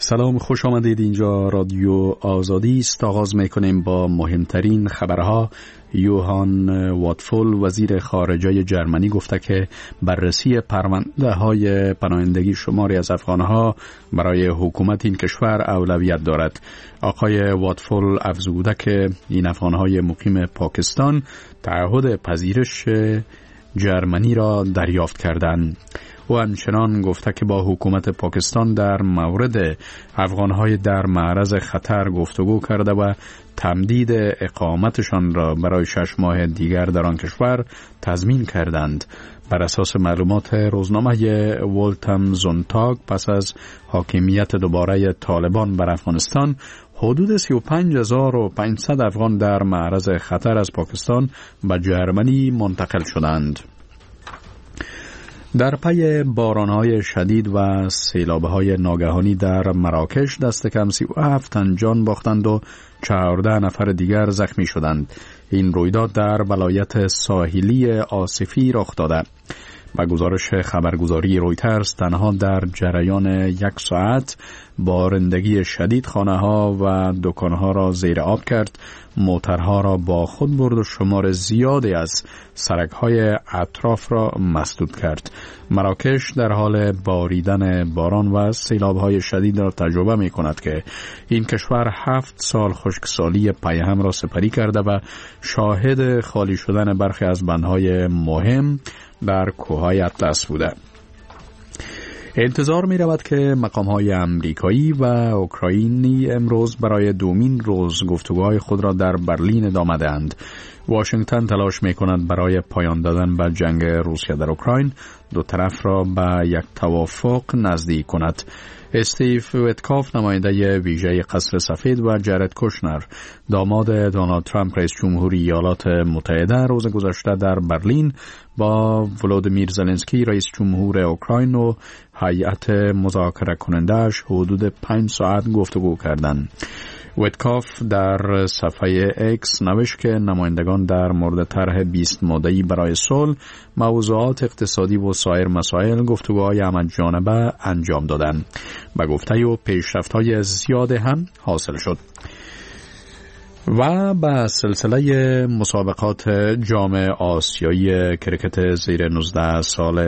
سلام، خوش آمدید. اینجا رادیو آزادی است. آغاز میکنیم با مهمترین خبرها. یوهان واتفول وزیر خارجه جرمنی گفته که بررسی پرونده های پناهندگی شماری از افغانها برای حکومت این کشور اولویت دارد. آقای واتفول افزوده که این افغانهای مقیم پاکستان تعهد پذیرش جرمنی را دریافت کردند. او همچنان گفته که با حکومت پاکستان در مورد افغانهای در معرض خطر گفتگو کرده و تمدید اقامتشان را برای 6 ماه دیگر در آن کشور تضمین کردند. بر اساس معلومات روزنامه ولتم زونتاگ، پس از حاکمیت دوباره طالبان بر افغانستان، حدود 35,500 افغان در معرض خطر از پاکستان به جرمنی منتقل شدند. در پی بارانهای شدید و سیلابهای ناگهانی در مراکش دست کم 37 تن جان باختند و 14 نفر دیگر زخمی شدند. این رویداد در ولایت ساحلی آصفی رخ داده. با گزارش خبرگزاری رویترز، تنها در جریان 1 ساعت بارندگی شدید خانه‌ها و دکان‌ها را زیر آب کرد، موترها را با خود برد و شمار زیادی از سرک‌های اطراف را مسدود کرد. مراکش در حال باریدن باران و سیلاب‌های شدید را تجربه می‌کند که این کشور 7 سال خشکسالی پیهم را سپری کرده و شاهد خالی شدن برخی از بندهای مهم در کوههای اطلس بوده. انتظار می رود که مقام‌های امریکایی و اوکراینی امروز برای دومین روز گفتگوهای خود را در برلین ادامه دهند. واشنگتن تلاش می کند برای پایان دادن به جنگ روسیه در اوکراین دو طرف را به یک توافق نزدیک کند. استیو ویتکاف، نماینده ویژه قصر سفید، و جارد کوشنر، داماد دونالد ترامپ رئیس جمهوری ایالات متحده، روز گذشته در برلین با ولودیمیر زلنسکی رئیس جمهور اوکراین و هیئت مذاکره کننده‌اش حدود 5 ساعت گفتگو کردند. ویتکاف در صفحه اکس نوشت که نمایندگان در مورد طرح 20 ماده‌ای برای صلح، موضوعات اقتصادی و سایر مسائل گفتگوهای همه‌جانبه انجام دادند. به گفته او پیشرفت‌های زیاد هم حاصل شد. و به سلسله مسابقات جام آسیایی کرکت زیر 19 سال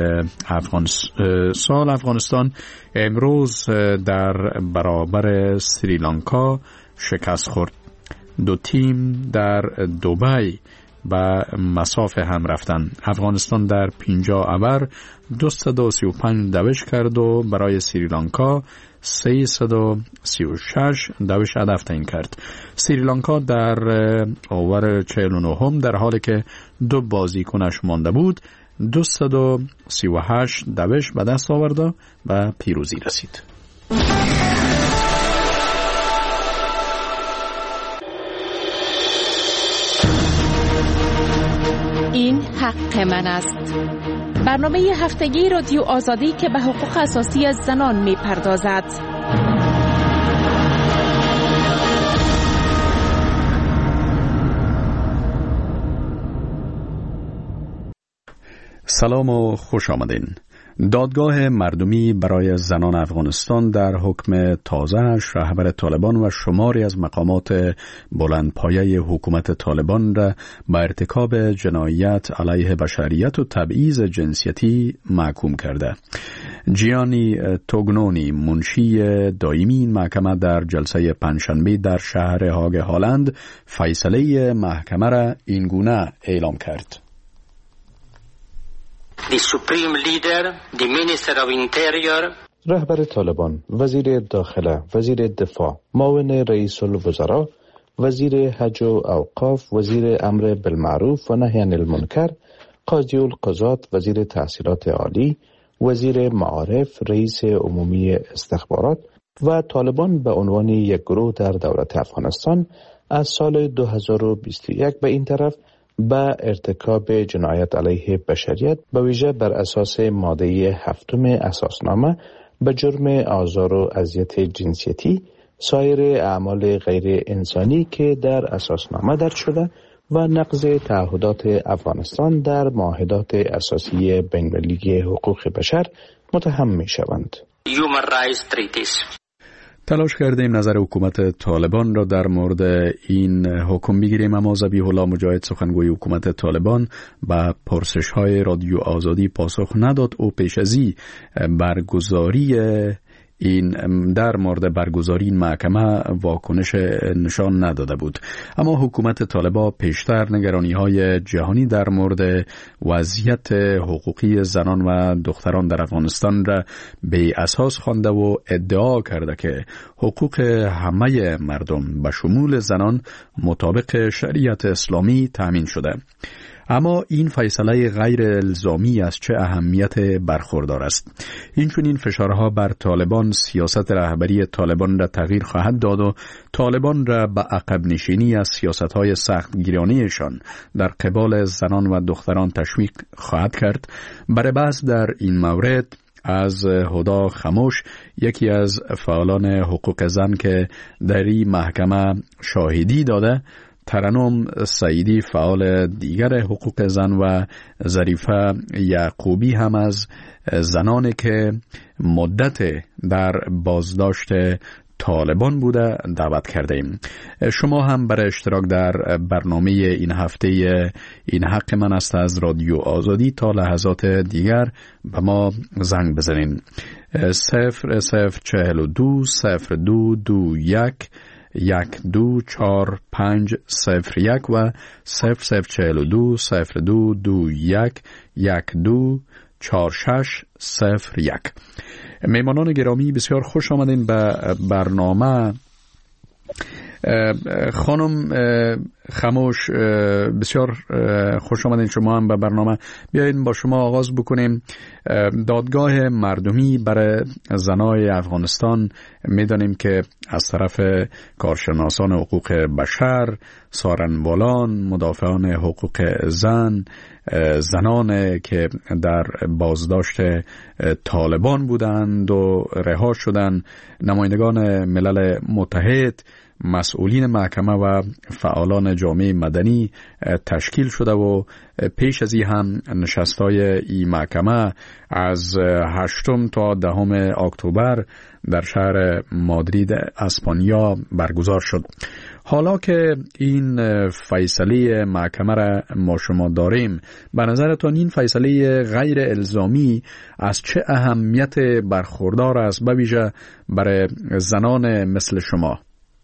افغانستان امروز در برابر سریلانکا شکست خورد. 2 تیم در دبی به مسافه هم رفتند. افغانستان در 50 اوور 235 دوش کرد و برای سریلانکا 336 دوش هدف تعیین کرد. سریلانکا در اوور 49 در حالی که 2 بازیکنش مانده بود 238 دوش به دست آورد و به پیروزی رسید. این حق من است. برنامه هفتگی رادیو آزادی که به حقوق اساسی از زنان می پردازد. سلام و خوش آمدین. دادگاه مردمی برای زنان افغانستان در حکم تازه‌اش رهبر طالبان و شماری از مقامات بلندپایه حکومت طالبان را به ارتکاب جنایت علیه بشریت و تبعیض جنسیتی محکوم کرده. جیانی توگنونی، منشی دائمی این محکمه، در جلسه پنجشنبه در شهر هاگ هالند فیصله محکمه را این گونه اعلام کرد. The Supreme Leader, the Minister of Interior, رهبر طالبان، وزیر داخله، وزیر دفاع، معاون رئیس الوزراء، وزیر حج و اوقاف، وزیر امر بالمعروف و نهی عن المنکر، قاضی القضات، وزیر تحصیلات عالی، وزیر معارف، رئیس عمومی استخبارات و طالبان به عنوان یک گروه در دولت افغانستان از سال 2021 به این طرف به ارتکاب جنایت علیه بشریت به ویژه بر اساس ماده 7 اساسنامه به جرم آزار و اذیت جنسیتی، سایر اعمال غیر انسانی که در اساسنامه درج شده و نقض تعهدات افغانستان در معاهدات اساسی بین‌المللی حقوق بشر متهم می شوند. تلاش کردیم نظر حکومت طالبان را در مورد این حکم بگیریم، اما ذبیح الله مجاهد سخنگوی حکومت طالبان به پرسش‌های رادیو آزادی پاسخ نداد و پیش از در مورد برگزاری این محکمه واکنش نشان نداده بود. اما حکومت طالبان پیشتر نگرانی‌های جهانی در مورد وضعیت حقوقی زنان و دختران در افغانستان را به اساس خوانده و ادعا کرده که حقوق همه مردم به شمول زنان مطابق شریعت اسلامی تامین شده. اما این فیصله غیر الزامی از چه اهمیت برخوردار است؟ این فشارها بر طالبان سیاست رهبری طالبان را تغییر خواهد داد و طالبان را به عقب نشینی از سیاست‌های سخت گیرانه‌شان در قبال زنان و دختران تشویق خواهد کرد. برای بحث در این مورد از هدا خموش، یکی از فعالان حقوق زن که در این محکمه شاهدی داده، ترنم سعیدی فعال دیگر حقوق زن و ظریفه یعقوبی هم از زنانی که مدت در بازداشت طالبان بوده دعوت کردیم. شما هم برای اشتراک در برنامه این هفته این حق من است از رادیو آزادی تا لحظات دیگر به ما زنگ بزنین. 0042 0221 124501 و 0042 0221 124601. میمانان گرامی بسیار خوش آمدین به برنامه. خانم خموش بسیار خوش آمدین شما هم به برنامه. بیایید با شما آغاز بکنیم. دادگاه مردمی برای زنای افغانستان میدانیم که از طرف کارشناسان حقوق بشر، سارنوالان، مدافعان حقوق زن، زنان که در بازداشت طالبان بودند و رها شدند، نمایندگان ملل متحد، مسئولین محکمه و فعالان جامعه مدنی تشکیل شده و پیش از این هم نشستای این محکمه از 8 تا 10 اکتبر در شهر مادرید اسپانیا برگزار شد. حالا که این فیصله محکمه را ما شما داریم، به نظرتان این فیصله غیر الزامی از چه اهمیت برخوردار است، به ویژه برای زنان مثل شما؟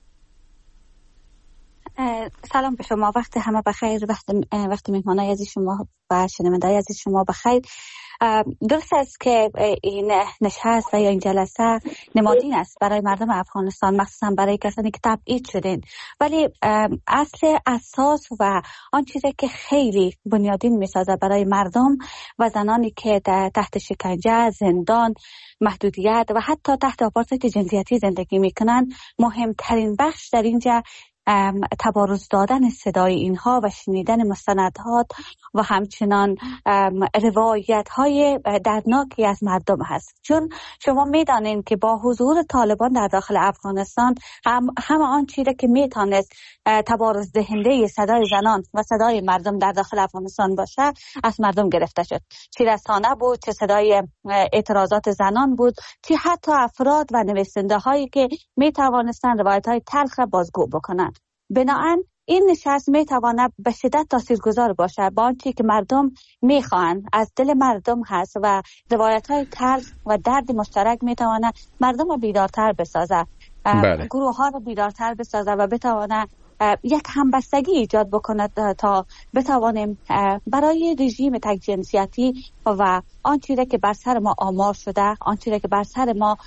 سلام به شما، وقت همه بخیر، وقت مهمانای عزیز شما و شنوندگان عزیز شما بخیر. درست است که این نشست و یا این جلسه نمادین است برای مردم افغانستان، مخصوصا برای کسانی که تبعید شدن، ولی اصل اساس و آن چیزی که خیلی بنیادین میسازه برای مردم و زنانی که تحت شکنجه، زندان، محدودیت و حتی تحت آپارتاید جنسیتی زندگی میکنن، مهمترین بخش در اینجا تبارز دادن صدای اینها و شنیدن مستندات و همچنان روایت های دردناکی از مردم هست. چون شما میدانید که با حضور طالبان در داخل افغانستان همه آن چیزی که میتونست تبارز دهنده صدای زنان و صدای مردم در داخل افغانستان باشه از مردم گرفته شد. چه رسانه بود، چه صدای اعتراضات زنان بود، چه حتی افراد و نویسنده هایی که میتوانستند روایت های تلخ بازگو بکنند. بنابراین این نشست میتواند به شدت تاثیرگذار باشه با آنچه که مردم میخوان، از دل مردم هست و روایت های تلخ و درد مشترک میتواند مردم رو بیدارتر بسازه، گروه ها رو بیدارتر بسازه و بتواند یک همبستگی ایجاد بکنه تا بتوانیم برای رژیم تک جنسیتی و آن چیزی که بر سر ما آمار شده، آن چیزی که بر سر ما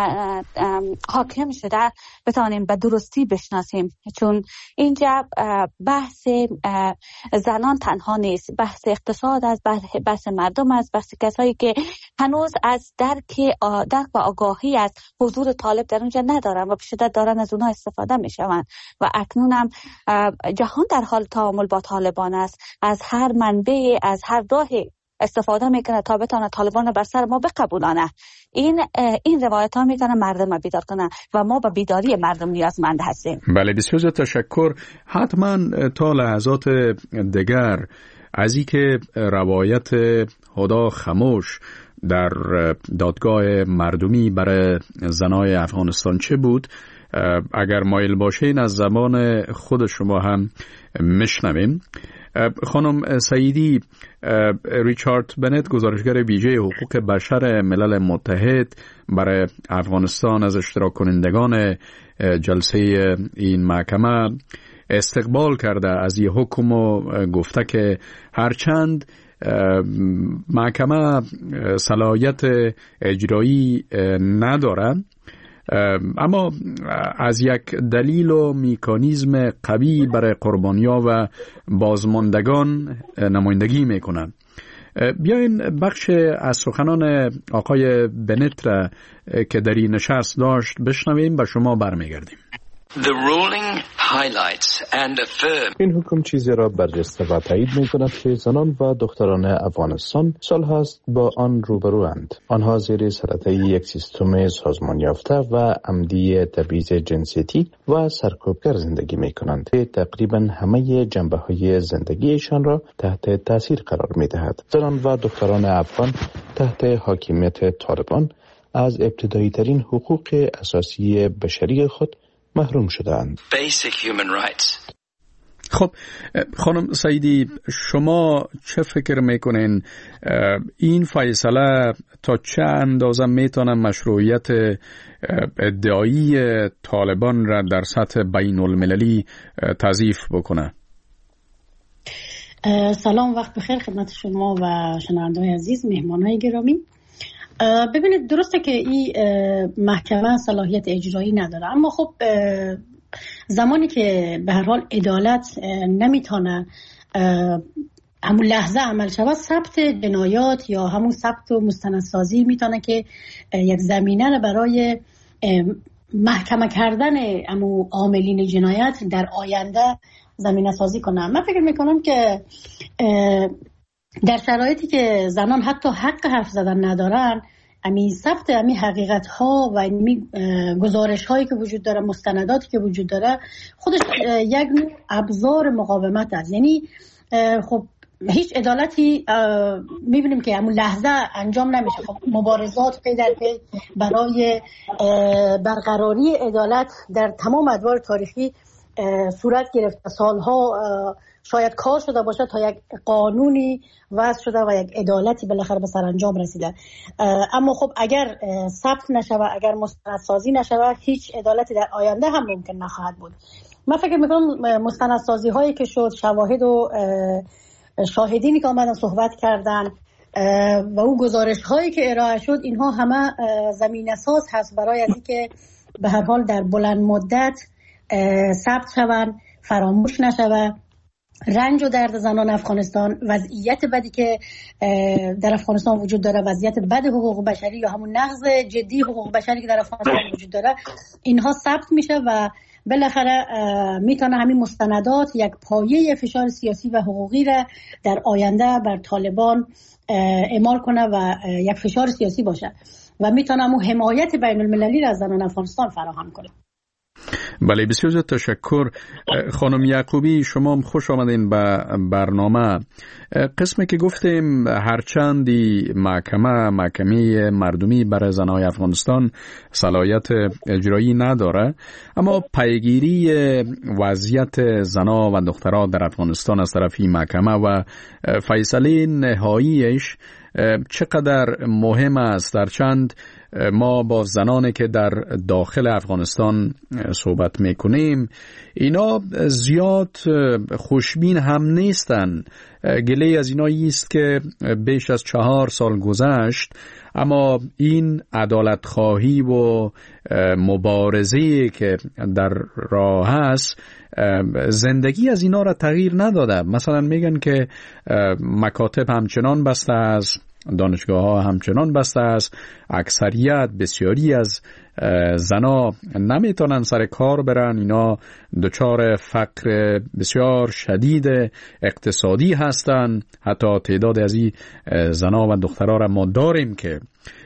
حاکم شده بتوانیم به درستی بشناسیم. چون اینجا بحث زنان تنها نیست، بحث اقتصاد است، بحث مردم است، بحث کسایی که هنوز از درک و آگاهی از حضور طالب در اونجا ندارن و به شدت دارن از اونها استفاده میشوند و اکنون هم جهان در حال تعامل با طالبان است، از هر منبع، از هر راهی استفاده میکنه تا بتونه طالبان بر سر ما بقبولانه. این روایت ها میتونه مردم رو بیدار کنه و ما به بیداری مردم نیازمند هستیم. بله، بسیار تشکر. حتما تا لحظات دیگر از اینکه روایت هدا خموش در دادگاه مردمی برای زنای افغانستان چه بود؟ اگر مایل باشین از زبان خود شما هم میشنویم. خانم سعیدی، ریچارد بنت، گزارشگر ویژه حقوق بشر ملل متحد برای افغانستان، از اشتراک کنندگان جلسه این محکمه استقبال کرده از این حکم و گفته که هرچند محکمه صلاحیت اجرایی نداره، اما از یک دلیل و مکانیزم قوی برای قربانی‌ها و بازماندگان نمایندگی میکنند. بیاین بخش از سخنان آقای بنت را که در این نشست داشت بشنویم و شما برمیگردیم. این حکم چیزی را برجسته و تایید می کند که زنان و دختران افغانستان سال هاست با آن روبروند. آنها زیر سلطه یک سیستم سازمان یافته و عمدی تبعیض جنسیتی و سرکوبگر زندگی می کنند که تقریبا همه جنبه های زندگیشان را تحت تاثیر قرار می دهد. زنان و دختران افغان تحت حاکمیت طالبان از ابتدایی ترین حقوق اساسی بشری خود محروم شدند. خب خانم سعیدی، شما چه فکر میکنین این فیصله تا چه اندازه میتونه مشروعیت ادعایی طالبان را در سطح بین المللی تضعیف بکنه؟ سلام، وقت بخیر خدمت شما و شنونده‌های عزیز، مهمانای گرامی. ببینید، درسته که این محکمه صلاحیت اجرایی نداره، اما خب زمانی که به هر حال عدالت نمیتونه همون لحظه عمل شود، ثبت جنایات یا همون ثبت و مستندسازی میتونه که یک زمینه رو برای محکمه کردن همون عاملین جنایت در آینده زمینه سازی کنه. من فکر میکنم که در شرایطی که زنان حتی حق حرف زدن ندارن، امی ثبت امی حقیقت ها و امی گزارش هایی که وجود داره، مستنداتی که وجود داره، خودش یک نوع ابزار مقاومت است. یعنی خب هیچ عدالتی میبینیم که همون لحظه انجام نمیشه. خب مبارزات پی در پی برای برقراری عدالت در تمام ادوار تاریخی صورت گرفته، سالها شاید کار شده باشه تا یک قانونی وضع شده و یک عدالتی بالاخره به سرانجام رسیده. اما خب اگر ثبت نشه و اگر مستندسازی نشه، هیچ عدالتی در آینده هم ممکن نخواهد بود. من فکر میکنم مستندسازی هایی که شد، شواهد و شاهدینی که آمدن صحبت کردن و اون گزارش هایی که ارائه شد، اینها همه زمینه ساز هست برای از اینکه به هر حال در بلند مدت ثبت شوند، فراموش نشوه رنج و درد زنان افغانستان، وضعیت بدی که در افغانستان وجود داره، وضعیت بد حقوق بشری یا همون نقض جدی حقوق بشری که در افغانستان وجود داره، اینها ثبت میشه و بالاخره میتونه همین مستندات یک پایه فشار سیاسی و حقوقی را در آینده بر طالبان اعمال کنه و یک فشار سیاسی باشه و میتونه همون حمایت بین المللی را از زنان افغانستان فراهم کنه. بله، بسیار زیاد تشکر. خانم یعقوبی، شما خوش آمدین به برنامه. قسمی که گفتیم هرچندی محکمه مردمی برای زنای افغانستان صلاحیت اجرایی نداره، اما پیگیری وضعیت زنا و دخترها در افغانستان از طرف این محکمه و فیصله نهاییش چقدر مهم است. در چند ما با زنانی که در داخل افغانستان صحبت میکنیم، اینا زیاد خوشبین هم نیستن. گله از اینا است که بیش از 4 سال گذشت، اما این عدالت خواهی و مبارزه که در راه هست زندگی از اینا را تغییر نداده. مثلا میگن که مکاتب همچنان بسته است، دانشگاه ها همچنان بسته است، اکثریت بسیاری از زنا نمیتونن سر کار برن، اینا دچار فقر بسیار شدید اقتصادی هستن. حتی تعداد از این زنا و دخترها را ما داریم که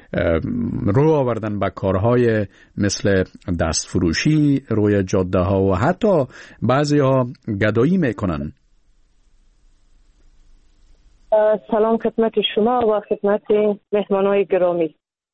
رو آوردن به کارهای مثل دستفروشی روی جاده ها و حتی بعضی ها گدایی میکنن. سلام خدمت شما و خدمت مهمانای گرامی.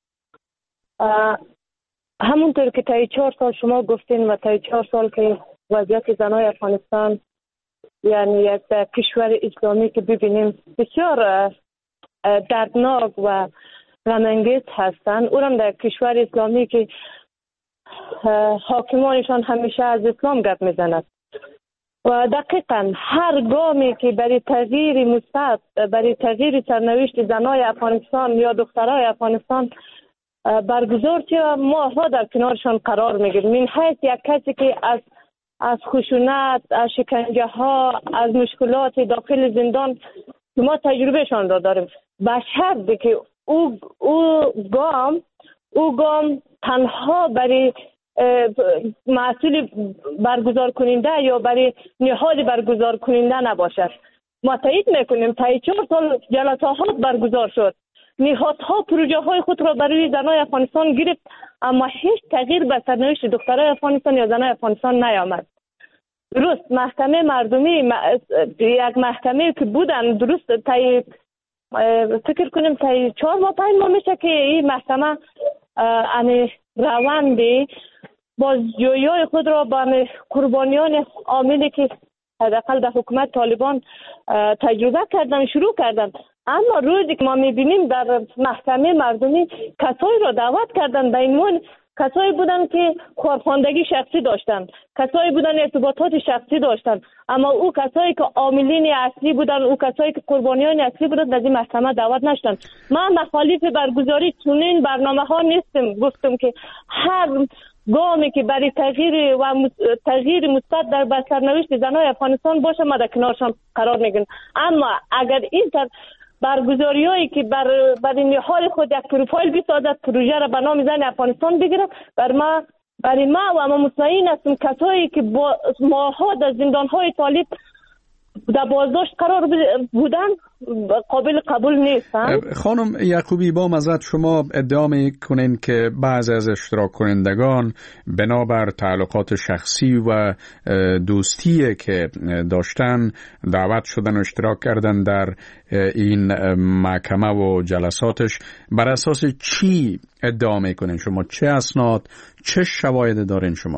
همونطور که تا 4 سال شما گفتین و تا 4 سال که وضعیت زنای افغانستان یعنی یک کشور اسلامی که ببینیم بسیار دردناک و غم‌انگیز هستند، اونم در کشور اسلامی که حاکمانشان همیشه از اسلام گپ میزنند و دقیقاً هر گامی که برای تغییر مثبت، برای تغییر سرنوشت زنای افغانستان یا دخترای افغانستان برگزار شد، ما در کنارشان قرار میگیریم. من حیث یک کسی که از خشونت، از شکنجه ها، از مشکلات داخل زندان ما تجربهشان را داریم، به شرطی که او گام تنها برای مسئول برگزار کننده یا برای نهاد برگزار کننده نباشد. ما تایید میکنیم تا 4 سال جلسات برگزار شد، نهادها پروژه های خود را برای زنای افغانستان گرفت، اما هیچ تغییر به سرنوشت دخترای افغانستان یا زنای افغانستان نیامد. درست محکمه مردمی یک محکمه که بودن، درست فکر کنیم تا 4 ماه 5 ماه میشه که این محکمه روند بازجویی خود را به قربانیان عاملی که حداقل در حکومت طالبان تجربه کردن شروع کردن. اما روزی که ما میبینیم در محکمه مردمی کسایی را دعوت کردن، به این کسایی بودن که کارخواندگی شخصی داشتن، کسایی بودن ارتباطات شخصی داشتن، اما او کسایی که عاملین اصلی بودن، او کسایی که قربانیان اصلی بودن، از این محکمه دعوت نشدن. من مخالف برگزاری چنین برنامه ها نیستم. گفتم که هر گامی که برای تغییر مثبت در سرنوشت زنای افغانستان باشه ما در کنارشان قرار میگیریم. اما اگر این برگزاری هایی که برای نهاد خود یک پروفایل بسازد، پروژه را به نام زن افغانستان بگیرد، برای ما و ما مطمئن هستیم کسایی که ماها در زندان های طالب در بازداشت قرار بودن قابل قبول نیستن. خانم یعقوبی، با مزد شما ادعا میکنین که بعضی از اشتراک کنندگان بنابر تعلقات شخصی و دوستی که داشتن دعوت شدن و اشتراک کردن در این محکمه و جلساتش. بر اساس چی ادعا میکنین شما؟ چه اسناد، چه شواهد دارین شما؟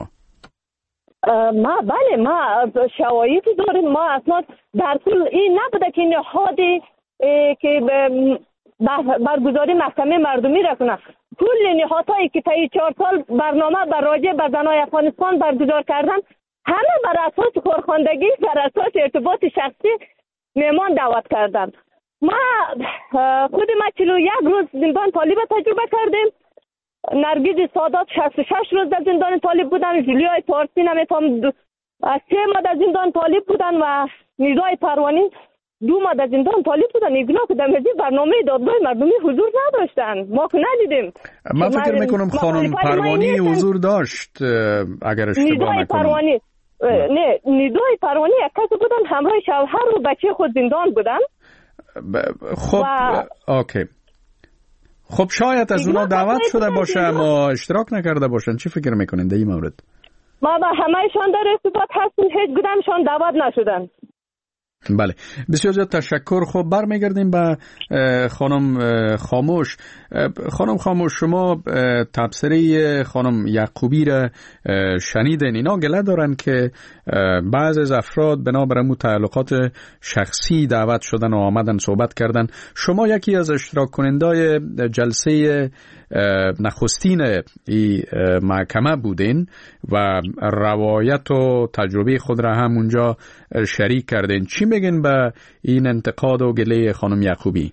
ما شواهدی داریم. ما اسناد در کل این نبوده که نهادی که برگزاری محکمه مردمی را کنه. کل نهادهایی که تا 4 سال برنامه بر راجع به زنای افغانستان برگزار کردن همه بر اساس کارخواندگی، بر اساس ارتباط شخصی مهمان دعوت کردن. خود ما 41 روز زندان طالب تجربه کردیم. نرگس سادات 66 روز در زندان طالب بودن، جولیای پارسی نمیفهم 3 ماه در زندان طالب بودن و نیروهای پروانی 2 ماه در زندان طالب بودن. اینا که در برنامه دادگاه مردمی حضور نداشتن، ما که ندیدیم. من فکر میکنم خانم پروانی حضور داشت اگر اشتباه نکنم. نه، نیروهای پروانی یک کس بودن، همراه شوهر و بچه خود زندان بودن. خب اوکی. خب شاید از اونا دعوت شده باشه اما اشتراک نکرده باشن. چی فکر میکنین در این مورد؟ ما با همهشان در ارتباط هستیم، هیچ کدامشان دعوت نشدن. بله، بسیار زیاد تشکر. خب برمیگردیم به خانم خاموش. خانم خاموش، شما تبصره خانم یعقوبی را شنیدین. اینا گله دارن که بعض از افراد بنابر تعلقات شخصی دعوت شدن و آمدن صحبت کردن. شما یکی از اشتراک کنندای جلسه نخستین ای محکمه بودین و روایت و تجربه خود را هم اونجا شریک کردین. چی میگین به این انتقاد و گله خانم یعقوبی؟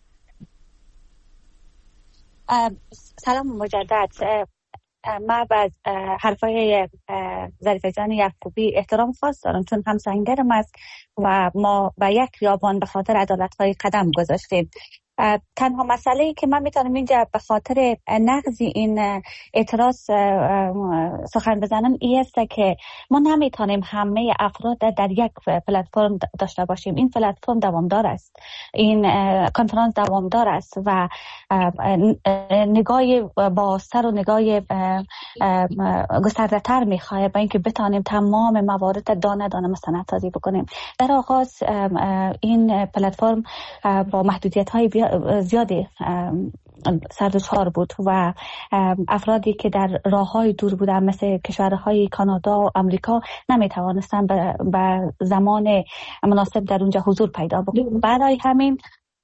سلام مجدد. من از حرفای ظریفه جان یعقوبی احترام خاص دارم، چون همسنگرم است و ما به یک خیابان به خاطر عدالت‌های قدم گذاشتیم. تنها مسئله که من میتونم اینجا به خاطر نقض این اعتراض سخن بزنم این است که ما نمیتونیم همه افراد در یک پلتفرم داشته باشیم. این پلتفرم دوامدار است، این کنفرانس دوامدار است و نگاه بازتر و نگاه گسترده تر میخواه با اینکه بتانیم تمام موارد دانه دانه مستندسازی بکنیم. در آغاز این پلتفرم با محدودیت های زیادی سردوچار بود و افرادی که در راههای دور بودن مثل کشورهای کانادا و امریکا نمیتوانستن به زمان مناسب در اونجا حضور پیدا بکنند. برای همین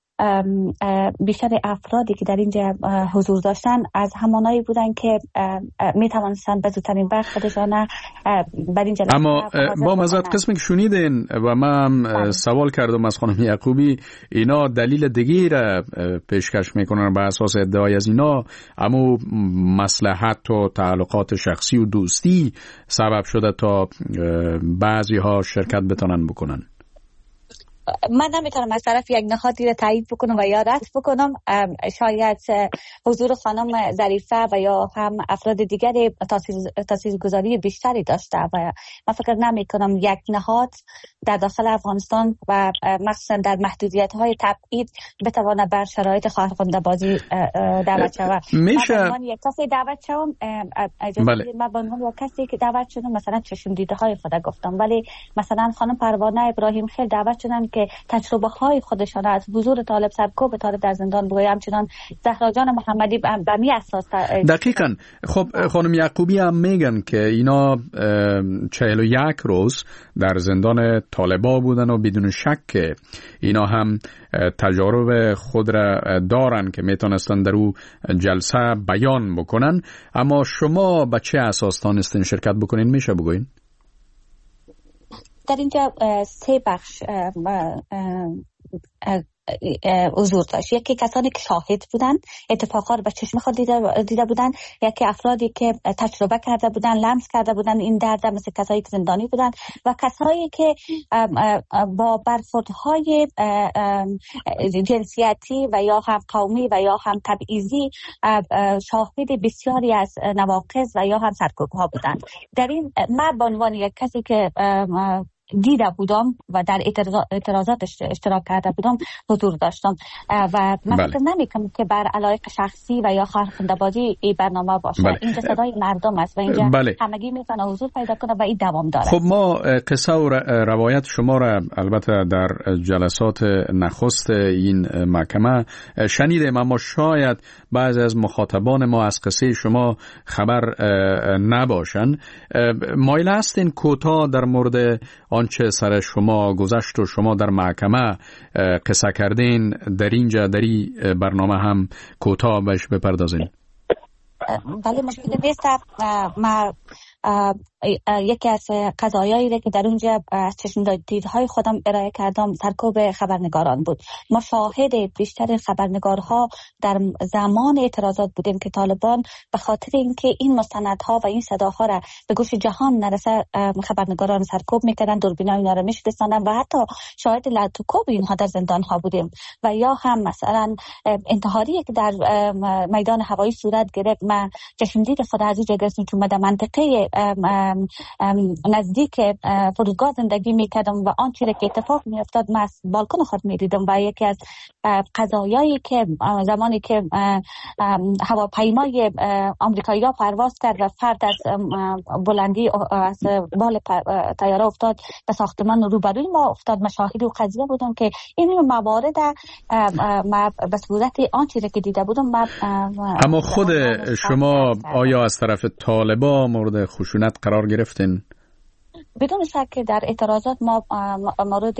بیشتر افرادی که در اینجا حضور داشتن از همانایی بودن که می توانستن به زودترین وقت خودشان بر این جلسه. اما با مزد قسمی که شنیدین و من سوال کردم از خانم یعقوبی، اینا دلیل دیگه را پیشکش میکنن به اساس ادعای از اینا، اما مصلحت و تعلقات شخصی و دوستی سبب شده تا بعضی ها شرکت بتونن بکنن. من نمیتونم از طرف یک نهادی را تایید بکنم و یا رد بکنم. شاید حضور خانم ظریفه و یا هم افراد دیگری تاثیرگذاری بیشتری داشته و من فکر نمی کنم یک نهاد در داخل افغانستان و مخصوصا در محدودیت های تبعید بتواند بر شرایط خواهرخوانده بازی دعوت شود. میشه من یک کسی دعوت شدم، من با عنوان کسی که دعوت شدم مثلا چشم دیده های خود گفتم، ولی مثلا خانم پروانه ابراهیم خیل دعوت شدن که تجربه های خودشان از حضور طالب سرکوب طالب در زندان بگویم. همچنان زهرا جان محمدی به می اساس. دقیقاً. خب خانم یعقوبی هم میگن که اینا 41 روز در زندان طالبا بودن و بدون شک اینا هم تجارب خود را دارن که میتونستن در او جلسه بیان بکنن. اما شما به چه اساس تانستین شرکت بکنین؟ میشه بگوین؟ در اینجا 3 بخش حضور داشت. یکی کسانی که شاهد بودن، اتفاقات رو به چشم خود دیده بودن، یکی افرادی که تجربه کرده بودن، لمس کرده بودن این درد، مثل کسایی که زندانی بودن، و کسایی که با برخوردهای جنسیتی و یا هم قومی و یا هم تبعیضی شاهد بسیاری از نواقض و یا هم سرکوب‌ها بودن. در این من به عنوان یک کسی که دیده بودم و در اعتراضات اشتراک کرده بودم حضور داشتم و من فکر نمی‌کنم که بر علایق شخصی و یا خواهرخوانده بازی این برنامه باشه. اینجا صدای مردم است و اینجا همگی میتونه حضور پیدا کنه و این دوام داره. خب ما قصه و روایت شما را البته در جلسات نخست این محکمه شنیدیم، اما شاید بعضی از مخاطبان ما از قصه شما خبر نباشن. مایل هستین کوتاه در مورد آنچه سر شما گذشت و شما در محکمه قصه کردین در اینجا در این برنامه هم کوتاه بهش بپردازین؟ بله مشکل نیست. ما یکی از قضایایی که در اونجا از چشم دیدهای خودم ارائه کردم سرکوب خبرنگاران بود. ما شاهد بیشتر خبرنگارها در زمان اعتراضات بودیم که طالبان به خاطر اینکه این مستندها و این صداها را به گوش جهان نرسه خبرنگاران سرکوب میکردن، دوربینای اینا را میشکستاندن و حتی شاهد لطوکوب اینها در زندان ها بودیم. و یا هم مثلا انتحاری که در میدان هوایی صورت گرفت، ما چشم دید خود از اینجا گرفتیم که در منطقه نزدیک فرودگاه زندگی میکردم و آنچه که اتفاق میافتاد من از بالکن خود میدیدم. و یکی از قضایایی که زمانی که هواپیمای آمریکایی‌ها پرواز کرد و فرد از بلندی از بال طیاره افتاد به ساختمان روبروی ما افتاد، مشاهد و قضیه بودم که این موارد ما به صورت آنچه که دیده بودم. اما خود شما آیا از طرف طالبا مورد خشونت قرار گرفتین؟ بدون شک در اعتراضات ما مورد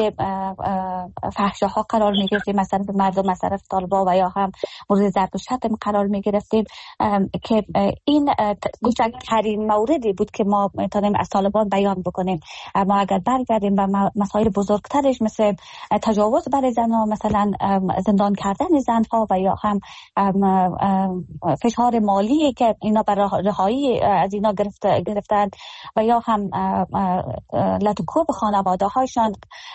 فحشه ها قرار می گرفتیم، مثلا مردم از طرف طالبا و یا هم مورد ضرب و شتم قرار می گرفتیم که این کوچکترین موردی بود که ما میتونیم از طالبان بیان بکنیم. ما اگر برگردیم به مسائل بزرگترش مثل تجاوز بر زنها، مثلا زندان کردن زنها و یا هم فشار مالی که اینا برای رهایی از اینا گرفتن و یا هم لطوکو به خانواده هایشان،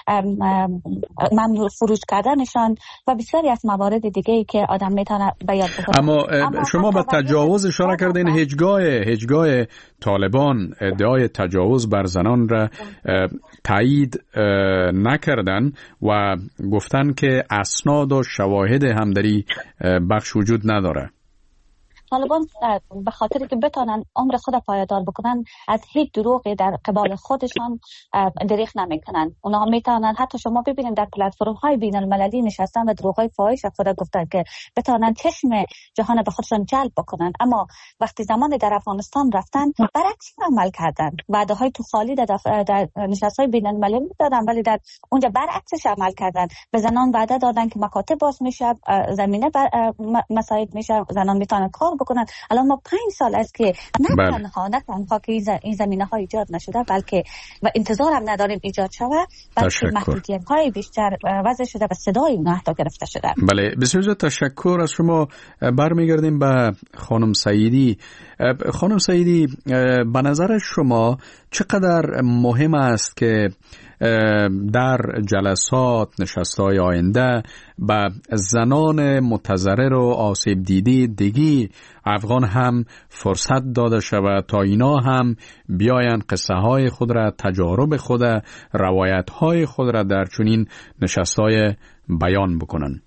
ممنوع فروش کردنشان و بسیاری از موارد دیگه ای که آدم میتونه بیان بکنه. اما شما به تجاوز اشاره کردین. هیچگاه طالبان ادعای تجاوز بر زنان را تایید نکردن و گفتن که اسناد و شواهد هم در این بخش وجود نداره. طالبان به خاطر که بتانن عمر خود پایدار بکنن از هیچ دروغی در قبال خودشان دریغ نمیکنن. اونا میتونن، حتی شما ببینید در پلتفرم های بین المللی نشستن و دروغ های فاحش خود گفتن که بتونن چشم جهان به خودشان جلب بکنن، اما وقتی زمان در افغانستان رفتن برعکس عمل کردن. وعده های تو خالی در نشست های بین المللی دادن ولی در اونجا برعکسش عمل کردن. به زنان وعده دادن که مکاتب باز میشه، زمینه مساعد میشه، زنان میتونن کار بکنن. الان ما 5 سال است که نه تنها که این زمینه ها ایجاد نشده، بلکه و انتظار هم نداریم ایجاد شود، بلکه محدودیت های بیشتر وضع شده و صدای اونها حتی گرفته شده. بله، بسیار تشکر از شما. برمیگردیم به خانم سعیدی. خانم سعیدی، به نظر شما چقدر مهم است که در جلسات نشست‌های آینده به زنان متضرر و آسیب دیده دیگی افغان هم فرصت داده شود تا اینا هم بیاین قصه های خود را، تجارب خود، روایت های خود را در چنین نشست‌های بیان بکنن؟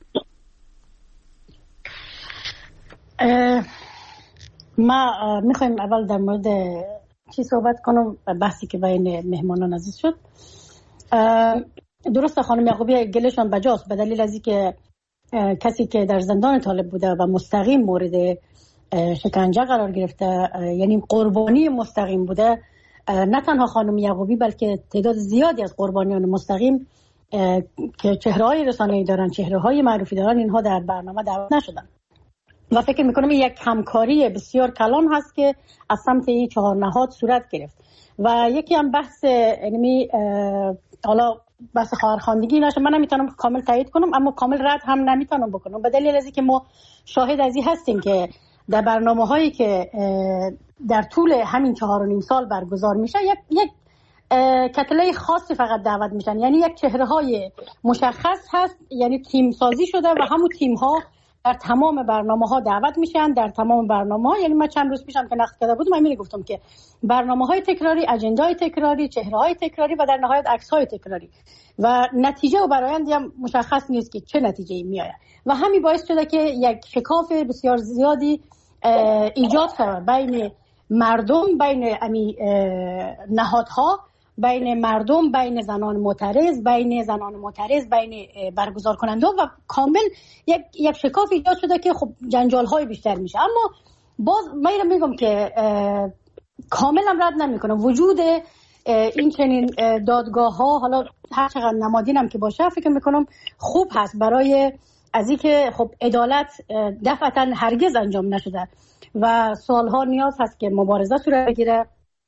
ما میخوایم اول در مورد چی صحبت کنم، بحثی که بین مهمانان عزیز شد. درسته خانم یعقوبی گلشان بجاست، به دلیل از اینکه کسی که در زندان طالب بوده و مستقیم مورد شکنجه قرار گرفته، یعنی قربانی مستقیم بوده، نه تنها خانم یعقوبی بلکه تعداد زیادی از قربانیان مستقیم که چهره‌های رسانه‌ای دارن، چهره‌های معروفی دارن، اینها در برنامه دعوت نشدن و فکر میکنم یک همکاری بسیار کلان هست که از سمت این 4 نهاد صورت گرفت. و یکی هم بحث علمی، حالا بحث خواهرخواندگی نشه، من نمیتونم کامل تایید کنم اما کامل رد هم نمیتونم بکنم، به دلیل از اینکه ما شاهد از این هستیم که در برنامه‌هایی که در طول همین 4.5 سال برگزار میشه یک کتله خاصی فقط دعوت میشن، یعنی یک چهره‌های مشخص هست، یعنی تیم سازی شده و همون تیم ها در تمام برنامه‌ها دعوت میشن. در تمام برنامه‌ها، یعنی من چند روز پیشم که نقد کرده بودم همین گفتم که برنامه‌های تکراری، اجندای تکراری، چهره‌های تکراری و در نهایت عکس‌های تکراری و نتیجه و برآیندی هم مشخص نیست که چه نتیجه‌ای میآید و همین باعث شده که یک شکاف بسیار زیادی ایجاد شود بین مردم، بین نهادها، بین مردم، بین زنان معترض، بین برگزار کننده و کامل یک شکاف ایجاد شده که خب جنجال های بیشتر میشه. اما باز من میگم که کامل هم رد نمیکنم وجود این چنین دادگاه ها، حالا هر چقدر نمادین هم که باشه، فکر میکنم خوب هست برای از اینکه خب عدالت دفعتا هرگز انجام نشده و سالها نیاز هست که مبارزه صورت بگیره،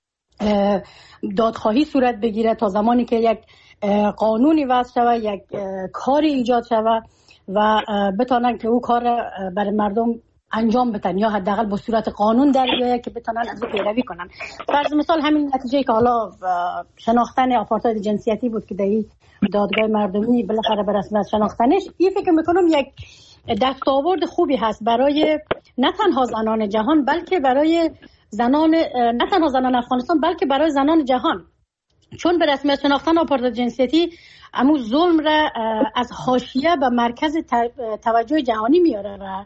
دادخواهی صورت بگیره تا زمانی که یک قانونی وضع شود، یک کاری ایجاد شود و بتونن که او کار برای مردم انجام بدن یا حداقل با صورت قانون در بیاید که بتونن از او پیروی کنن. فرض مثال همین نتیجه که حالا شناختن آپارتاید جنسیتی بود که در این دادگاه مردمی بالاخره به رسمیت شناختنش، این فکر میکنم یک دستاورد خوبی هست برای نه تنها زنان جهان بلکه برای نه تنها زنان افغانستان بلکه برای زنان جهان، چون به رسمیت شناختن آپارتاید جنسیتی امو ظلم را از حاشیه به مرکز توجه جهانی میاره و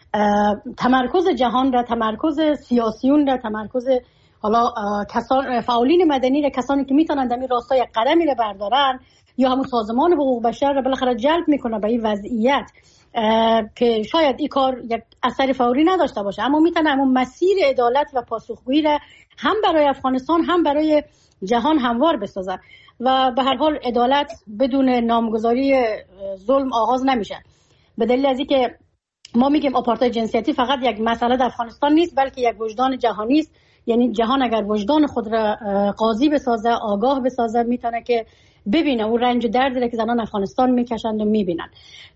تمرکز جهان را، تمرکز سیاسیون را، تمرکز حالا کسان فعالین مدنی را، کسانی که میتونن در این راستا یک قدمی را بردارن یا همون سازمان حقوق بشر را بالاخره جلب میکنه به این وضعیت که شاید این کار یک اثر فوری نداشته باشه اما میتونه همون مسیر عدالت و پاسخگویی را هم برای افغانستان هم برای جهان هموار بسازه و به هر حال عدالت بدون نامگذاری ظلم آغاز نمیشه. به دلیل از اینکه ما میگیم آپارتاید جنسیتی فقط یک مسئله در افغانستان نیست بلکه یک وجدان جهانی است، یعنی جهان اگر وجدان خود را قاضی بسازه، آگاه بسازه، میتونه که ببینه اون رنج و دردی که زنان افغانستان میکشند و میبینن.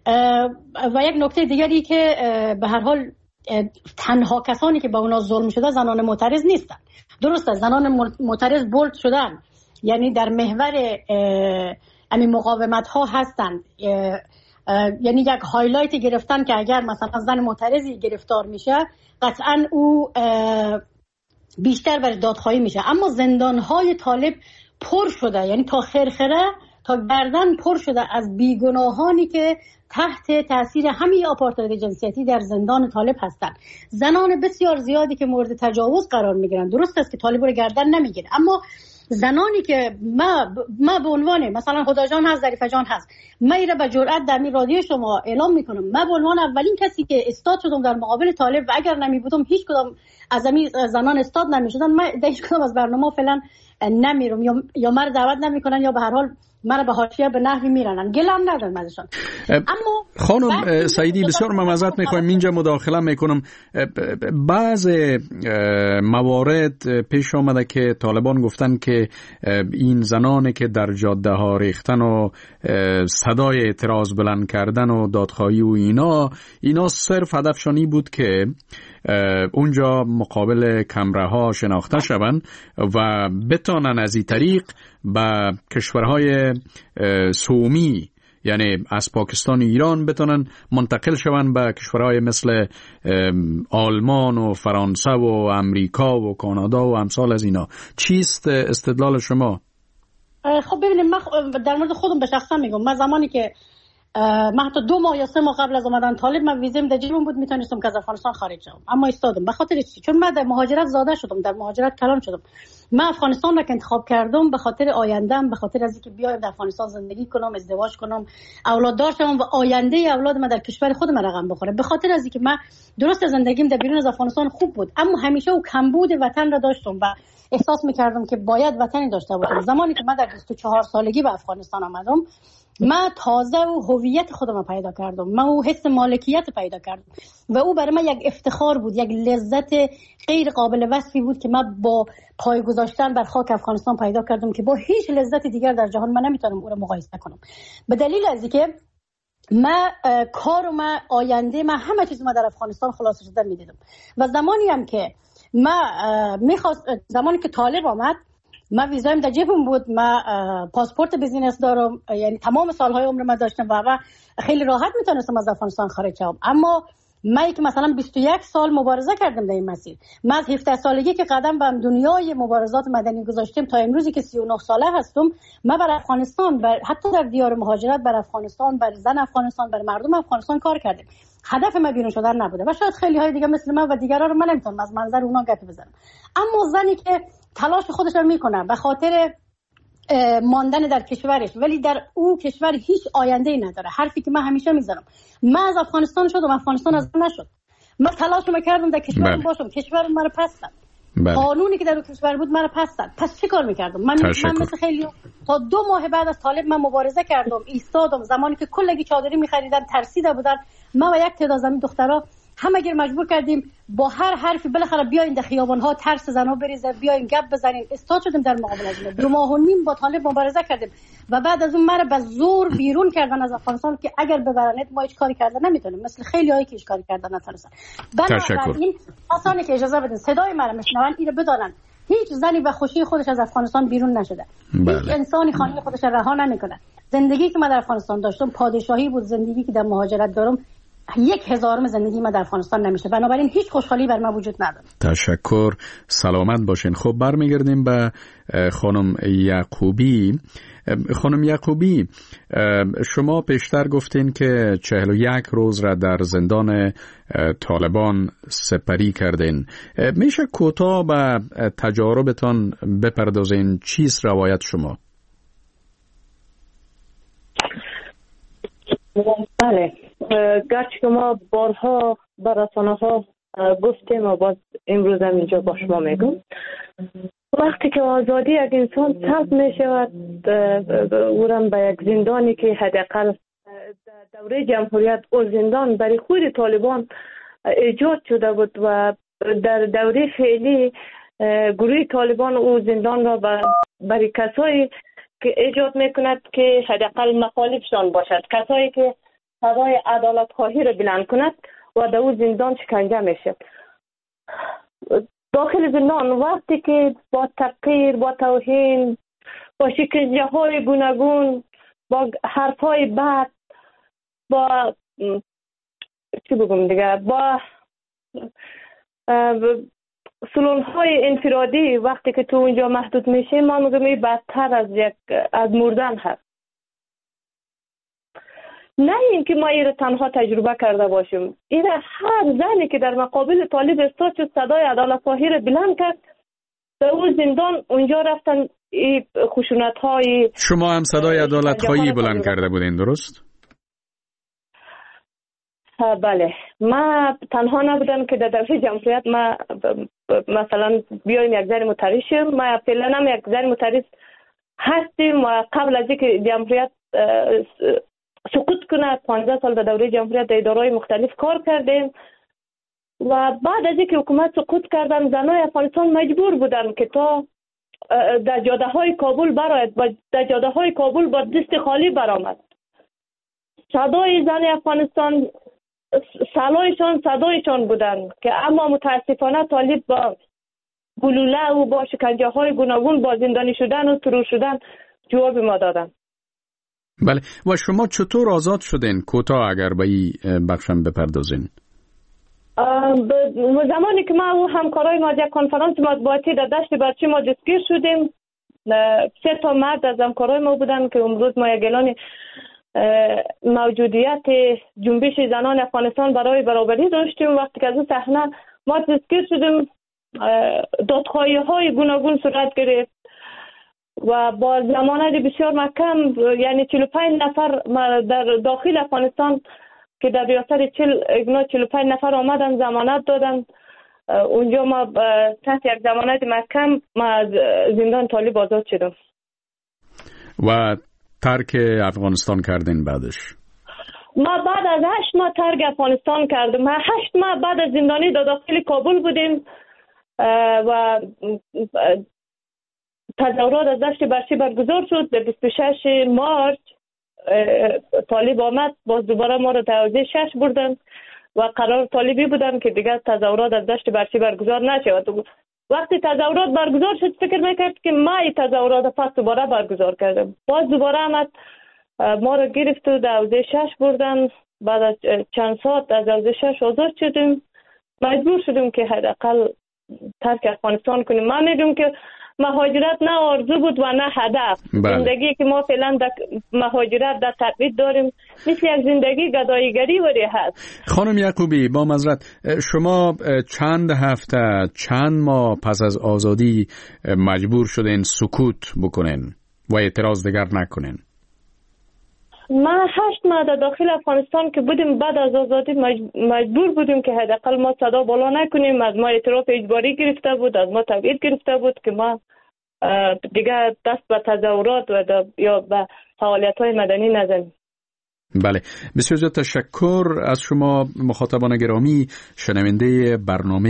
و یک نکته دیگری که به هر حال تنها کسانی که با اونا ظلم شده زنان معترض نیستن. درسته زنان معترض بولد شدن یعنی در محور همین مقاومت ها هستند. یعنی یک هایلایت گرفتن که اگر مثلا زن معترضی گرفتار میشه قطعا او بیشتر برای دادخواهی میشه. اما زندان های طالب پر شده، یعنی تا خرخره تا گردن پر شده از بیگناهانی که تحت تاثیر همین آپارتاید جنسیتی در زندان طالب هستند. زنان بسیار زیادی که مورد تجاوز قرار میگیرن. درست است که طالب رو گردن نمیگیره، اما زنانی که ما به عنوان مثلا هدی جان هست، ظریفه جان هست، من ایره به جرئت در این رادیو شما اعلام میکنم، من به عنوان اولین کسی که استاد شدم در مقابل طالب و اگر نمی بودم هیچ کدام از همین زنان استاد نمیشدن، من در هیچ کدام از برنامه فعلا نمیرم یا مرا دعوت نمیکنن یا به هر حال مرا به حاشیه به نحوی میرنن. گلم ندارم ازشان. اما خانم سعیدی بسیار معذرت میخوایم اینجا مداخله میکنم. بعض موارد پیش آمده که طالبان گفتن که این زنانی که در جاده ها ریختن و صدای اعتراض بلند کردن و دادخواهی و اینا صرف هدفشانی بود که اونجا مقابل کمره ها شناخته شوند و بتانن از این طریق به کشورهای سومی، یعنی از پاکستان و ایران، بتونن منتقل شوند به کشورهای مثل آلمان و فرانسه و امریکا و کانادا و امثال از اینا. چیست استدلال شما؟ خب ببینید، من در مورد خودم به شخصا میگم، من زمانی که من حتی 2 ماه یا 3 ماه قبل از اومدن طالب من ویزم در جیبم بود، میتونستم که از افغانستان خارج شم، اما ایستادم. به خاطر چی؟ چون من در مهاجرت زاده شدم، در مهاجرت کلان شدم. من افغانستان را که انتخاب کردم به خاطر آینده‌ام، به خاطر از اینکه بیایم در افغانستان زندگی کنم، ازدواج کنم، اولاد دار شم و آینده اولاد من در کشور خودم رقم بخوره. به خاطر از اینکه من درست زندگیم در بیرون از افغانستان خوب بود، اما همیشه او کمبود وطن را داشتم و احساس می‌کردم که باید وطنی داشته باشم. زمانی که من در 24 سالگی به افغانستان آمدم، من تازه و هویت خودم رو پیدا کردم، من او حس مالکیت پیدا کردم و او برای من یک افتخار بود، یک لذت غیر قابل وصفی بود که من با پای گذاشتن بر خاک افغانستان پیدا کردم که با هیچ لذت دیگر در جهان من نمیتونم او رو مقایسه کنم. به دلیل از اینکه من کار و من آینده من همه چیز من در افغانستان خلاصه شده میدیدم و زمانی هم که من زمانی که طالب آمد، من ویزایم در جیبم بود، من پاسپورت بیزینس دارم، یعنی تمام سالهای عمر من داشتم و خیلی راحت میتونستم از افغانستان خارج شم. اما من که مثلا 21 سال مبارزه کردم در این مسیر، من از 17 سالگی که قدم به دنیای مبارزات مدنی گذاشتم تا امروزی که 39 ساله هستم، من بر افغانستان، حتی در دیار مهاجرت بر افغانستان، بر زن افغانستان، بر مردم افغانستان کار کردم. هدف من بیرون شدن نبوده و شاید خیلی های دیگه مثل من و دیگران رو من نمیتونم از منظر اونا گپ بزنم. اما زنی که تلاش خودش رو میکنه به خاطر ماندن در کشورش ولی در او کشور هیچ آینده‌ای نداره، حرفی که من همیشه میزنم، من از افغانستان شدم، افغانستان از من نشد. من تلاش میکردم در کشورم باشم، کشور من رو پس داد. قانونی که در اون کشور بود من رو پس داد. پس چه کار میکردم؟ من مثل خیلی تا 2 ماه بعد از طالب من مبارزه کردم، ایستادم. زمانی که کلگی چادری میخریدن ترسیده بودن، من و یک تعداد زمین دخترها همگیر مجبور کردیم با هر حرفی بالاخره بیاین در خیابان‌ها ترس زنا بریزه، بیاین گپ بزنین. استاد شدیم در مقابل از اون. 2 ماه و نیم با طالب مبارزه کردیم و بعد از اون مرا به زور بیرون کردن از افغانستان که اگر ببرنت ما هیچ کاری کردن نمیتونیم، مثل خیلیایی که هیچ کاری کردن نتونستن. بنابراین آسانه که اجازه بدین صدای مرا میشنون، اینو بدانن هیچ زنی به خوشی خودش از افغانستان بیرون نشده. هیچ انسانی خانه خودش رها نمیکنه. زندگی که من در افغانستان داشتم پادشاهی بود، زندگی که در مهاجرت دارم 1000 زندگی ما در افغانستان نمیشه. بنابراین هیچ خوشحالی بر ما وجود نداره. تشکر، سلامت باشین. خب برمیگردیم به خانم یعقوبی. خانم یعقوبی، شما پیشتر گفتین که 41 روز را در زندان طالبان سپری کردین. میشه کوتاه به تجاربتان بپردازین؟ چیست روایت شما؟ بله، گرچه که ما بارها بر رسانه‌ها گفتیم و باز امروز هم اینجا با شما میگم، وقتی که آزادی یک انسان سلب می شود، اونم به یک زندانی که حداقل دوره جمهوریت او زندان برای خود طالبان ایجاد شده بود و در دوره فعلی گروه طالبان او زندان را برای کسایی که ایجاد میکند که حداقل مخالفشان باشد، کسایی که صدای عدالت خواهی را بلند کند و در او زندان شکنجه میشد. داخل زندان وقتی که با تحقیر، با توهین، با شکنجه های گوناگون، با حرف های بد، با چی بگم دیگه، با سلول های انفرادی. وقتی که تو اونجا محدود میشه ما میگم بدتر از مردن هست. نه اینکه ما این تنها تجربه کرده باشیم، این هر زنی که در مقابل طالب استاد شد صدای عدالت خواهی را بلند کرد، در اون زندان اونجا رفتن خشونت های. شما هم صدای عدالت خواهی بلند کرده بودین، درست؟ بله، ما تنها نبودم که در دوره جمهوریت ما مثلا بیایم یک زن معترض شیم. ما فعلا هم یک زن معترض هستیم و قبل از اینکه جمهوریت سقوط کنه 15 سال در دوره جمهوریت در اداره‌های مختلف کار کردیم و بعد از اینکه حکومت سقوط کردن زنای افغانستان مجبور بودن که تا در جاده های کابل برآید و در جاده های کابل با دست خالی برآمد. صدای زن افغانستان صدایشان بودن که اما متاسفانه طالب با گلوله و با شکنجه های گوناگون با زندانی شدن و ترور شدن جواب ما دادن. بله، و شما چطور آزاد شدین؟ کوتاه اگر به این بخشم بپردازین. زمانی که ما و همکارای ما یک کنفرانس مطبوعاتی در دشت برچی ما دستگیر شدیم، 3 تا مرد از همکارای ما بودن که امروز ما یک اعلان موجودیت جنبش زنان افغانستان برای برابری داشتیم. وقتی که از اون صحنه ما دستگیر شدیم، دادخواهی های گوناگون صورت گرفت و با ضمانت بسیار محکم، یعنی 45 نفر در داخل افغانستان که در ریاست 45 نفر آمدن ضمانت دادن. اونجا ما تحت یک ضمانت محکم ما از زندان طالب آزاد شدم. و ترک افغانستان کردین بعدش؟ ما بعد از 8 ماه ترک افغانستان کردم. 8 ماه بعد از زندانی در داخل کابل بودیم و تظاهرات از دشت برچی برگزار شد. در 26 مارچ طالب آمد، باز دوباره ما رو در 6 بردن و قرار طالبی بودن که دیگر تظاهرات از دشت برچی برگزار نشود. وقتی تظاهرات برگزار شد فکر میکرد که ما این تظاهرات پس دوباره برگزار کردم. باز دوباره آمد ما رو گرفت و در 6 بردن. بعد از چند ساعت از 6 آزاد شدیم. مجبور شدیم که حداقل ترک افغانستان کنیم. من میگم که مهاجرت نه آرزو بود و نه هدف. زندگی که ما فعلا در مهاجرت در تبعید داریم مثل یک زندگی گداییگری وری هست. خانم یعقوبی، با معذرت، شما چند هفته، چند ماه پس از آزادی مجبور شدین سکوت بکنین و اعتراض دیگر نکنین؟ ما 8 ماه در داخل افغانستان که بودیم، بعد از آزادی مجبور بودیم که حداقل ما صدا بالا نکنیم. از ما اعتراف اجباری گرفته بود، از ما تبعید گرفته بود که ما دیگه دست به تظاهرات و یا به فعالیت‌های مدنی نزنیم. بله، بسیار زیاد تشکر از شما مخاطبان گرامی. شنونده برنامه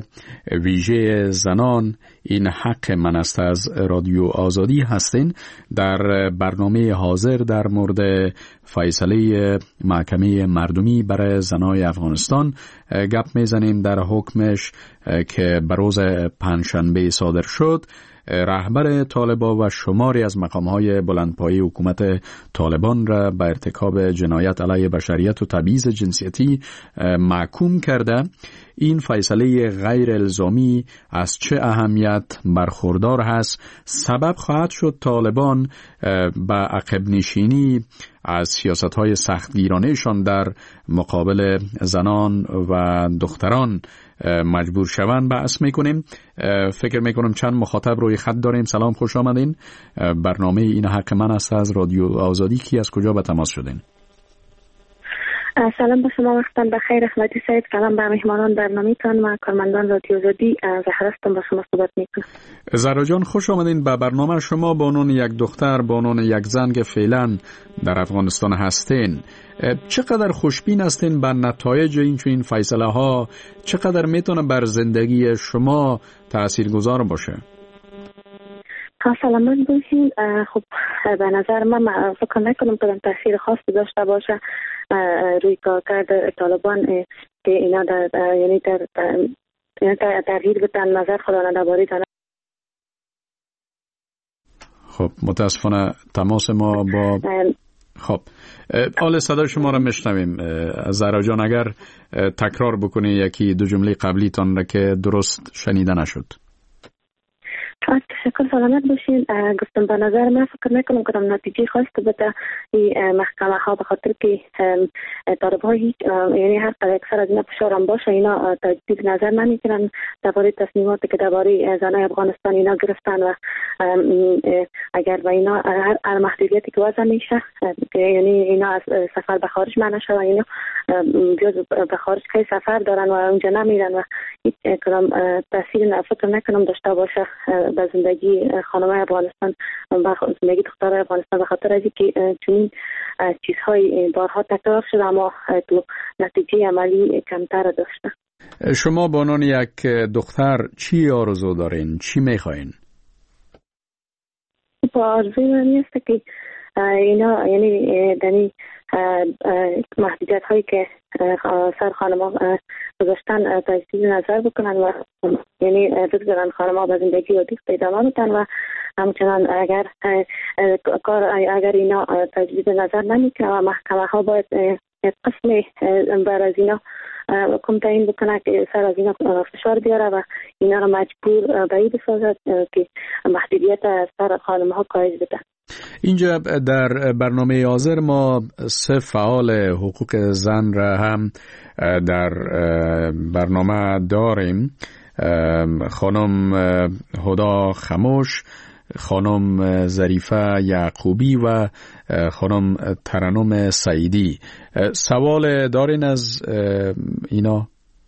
ویژه زنان این حق من است از رادیو آزادی هستین. در برنامه حاضر در مورد فیصله محکمه مردمی برای زنای افغانستان گپ میزنیم. در حکمش که بروز پنجشنبه صادر شد، رهبر طالبان و شماری از مقام‌های بلندپایه حکومت طالبان را به ارتکاب جنایت علیه بشریت و تبعیض جنسیتی محکوم کرده. این فیصله غیر الزامی از چه اهمیت برخوردار هست؟ سبب خواهد شد طالبان به عقب نشینی از سیاست‌های سختگیرانه‌شان در مقابل زنان و دختران مجبور شوند. بحث میکنیم. فکر میکنم چند مخاطب روی خط داریم. سلام، خوش آمدین. برنامه این حق من است از رادیو آزادی. کی از کجا به تماس شدین؟ سلام به شما، وقتتان بخیر. احمدی سعید. سلام به مهمانان برنامه‌تان. ما کارمندان رادیو آزادی زهرا هستم، با شما صحبت میکنم. زهرا جان، خوش آمدین به برنامه. شما به عنوان یک دختر، به عنوان یک زن که فعلا در افغانستان هستین، چقدر خوشبین هستین به نتایج این فیصله ها؟ چقدر میتونه بر زندگی شما تاثیرگذار باشه؟ سلامت باشین. خب به نظر من فکر نکنم که تاثیر خاصی داشته باشه روی کارکرد طالبان که اینا یعنی تغییر بدن نظر خودانه درباره خب متاسفانه تماس ما با خب آل صدا شما را میشنویم. زهرا جان اگر تکرار بکنی یکی دو جمله قبلی تان را که درست شنیده نشد. تشکر، سلامت باشین. گفتم به نظر من فکر میکنم که نتیجه خواست بده این محکمه ها، به خاطر که طالب ها یعنی هر اکثر از اینا فشار هم باشه، اینا تجدید نظر نمیکنن درباره تصمیماتی که درباره زنای افغانستان اینا گرفتن و اگر و اینا هر محدودیتی که وضع میشه یعنی اینا از سفر به خارج منع شون، اینا به خارج که سفر دارن و اونجا نمیرن و هیچ کدام تاثیر فکر نکنم داشته باشه به زندگی خانم‌های افغانستان و زندگی دخترای افغانستان، به خاطر از اینکه چنین چیزهای بارها تکرار شده اما تو نتیجه عملی کمتر داشته. شما به عنوان یک دختر چی آرزو دارین؟ چی میخواین؟ آرزوی من است که اینا یعنی دنی محدودیت هایی که سر خانم‌ها گذاشتن تجدید نظر بکنن و یعنی بگذارن خانم‌ها به زندگی عادی ادامه بدن و همچنان اگر اینا تجدید نظر نمیکنه و محکمه ها باید قسم بر از اینا حکم تعیین بکنه که سر از اینا فشار بیاره و اینا را مجبور به این بسازد که محدودیت سر خانم‌ها کاهش بده. اینجا در برنامه حاضر ما 3 فعال حقوق زن را هم در برنامه داریم. خانم هدا خموش، خانم ظریفه یعقوبی و خانم ترنم سعیدی. سوال دارین از اینا؟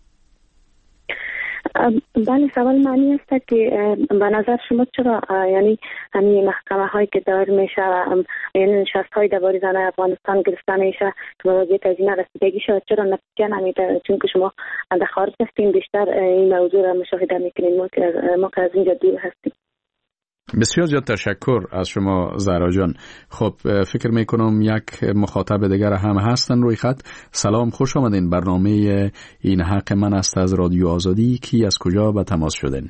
بله، سوال معنی است که به نظر شما چرا یعنی همین محکمه هایی که دایر میشه یعنی نشست های درباره زنای افغانستان گرفته میشه که موضوع از این رسیدگی شد چرا نتیجه نمیده؟ چون که شما در خارج هستین بیشتر این موضوع را مشاهده میکنین، ما که از اینجا دور هستیم. بسیار زیاد تشکر از شما زهرا جان. خب فکر میکنم یک مخاطب دیگر هم هستن روی خط. سلام، خوش آمدین. برنامه این حق من است از رادیو آزادی. کی از کجا به تماس شدین؟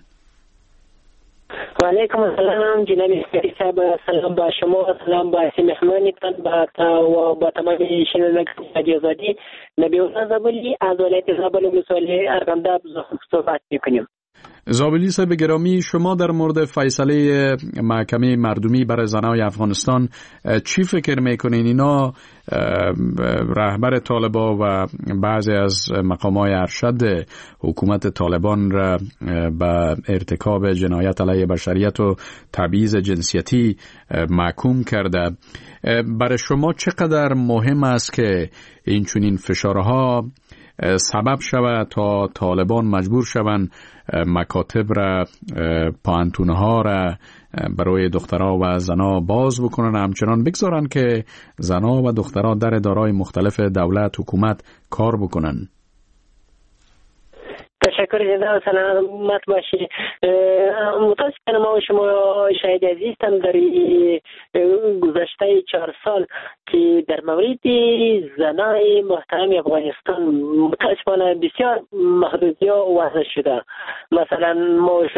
و علیکم السلام جناب اسکری صاحب. سلام با شما، سلام با مهمانتان و با تمام شنوندگان رادیو آزادی. نبی الله زابلی از ولایت زابل ولسوالی ارغنداب صحبت میکنیم. زابلی صاحب گرامی، شما در مورد فیصله محکمه مردمی برای زنای افغانستان چی فکر میکنین؟ اینا رهبر طالبان و بعضی از مقامات ارشد حکومت طالبان را به ارتکاب جنایت علیه بشریت و تبعیض جنسیتی محکوم کرده. برای شما چقدر مهم است که این چنین فشارها سبب شود تا طالبان مجبور شوند مکاتب را، پانتونها را برای دخترها و زنها باز بکنن، همچنان بگذارن که زنها و دخترها در ادارات مختلف دولت حکومت کار بکنن؟ تشکر جدا، سلامت باشی. متاسفانه ما و شما شاهد عزیزم در گذشته 4 سال که در مورد زنای محترم افغانستان متاسفانه بسیار محدودیت وضع شده. مثلا ما و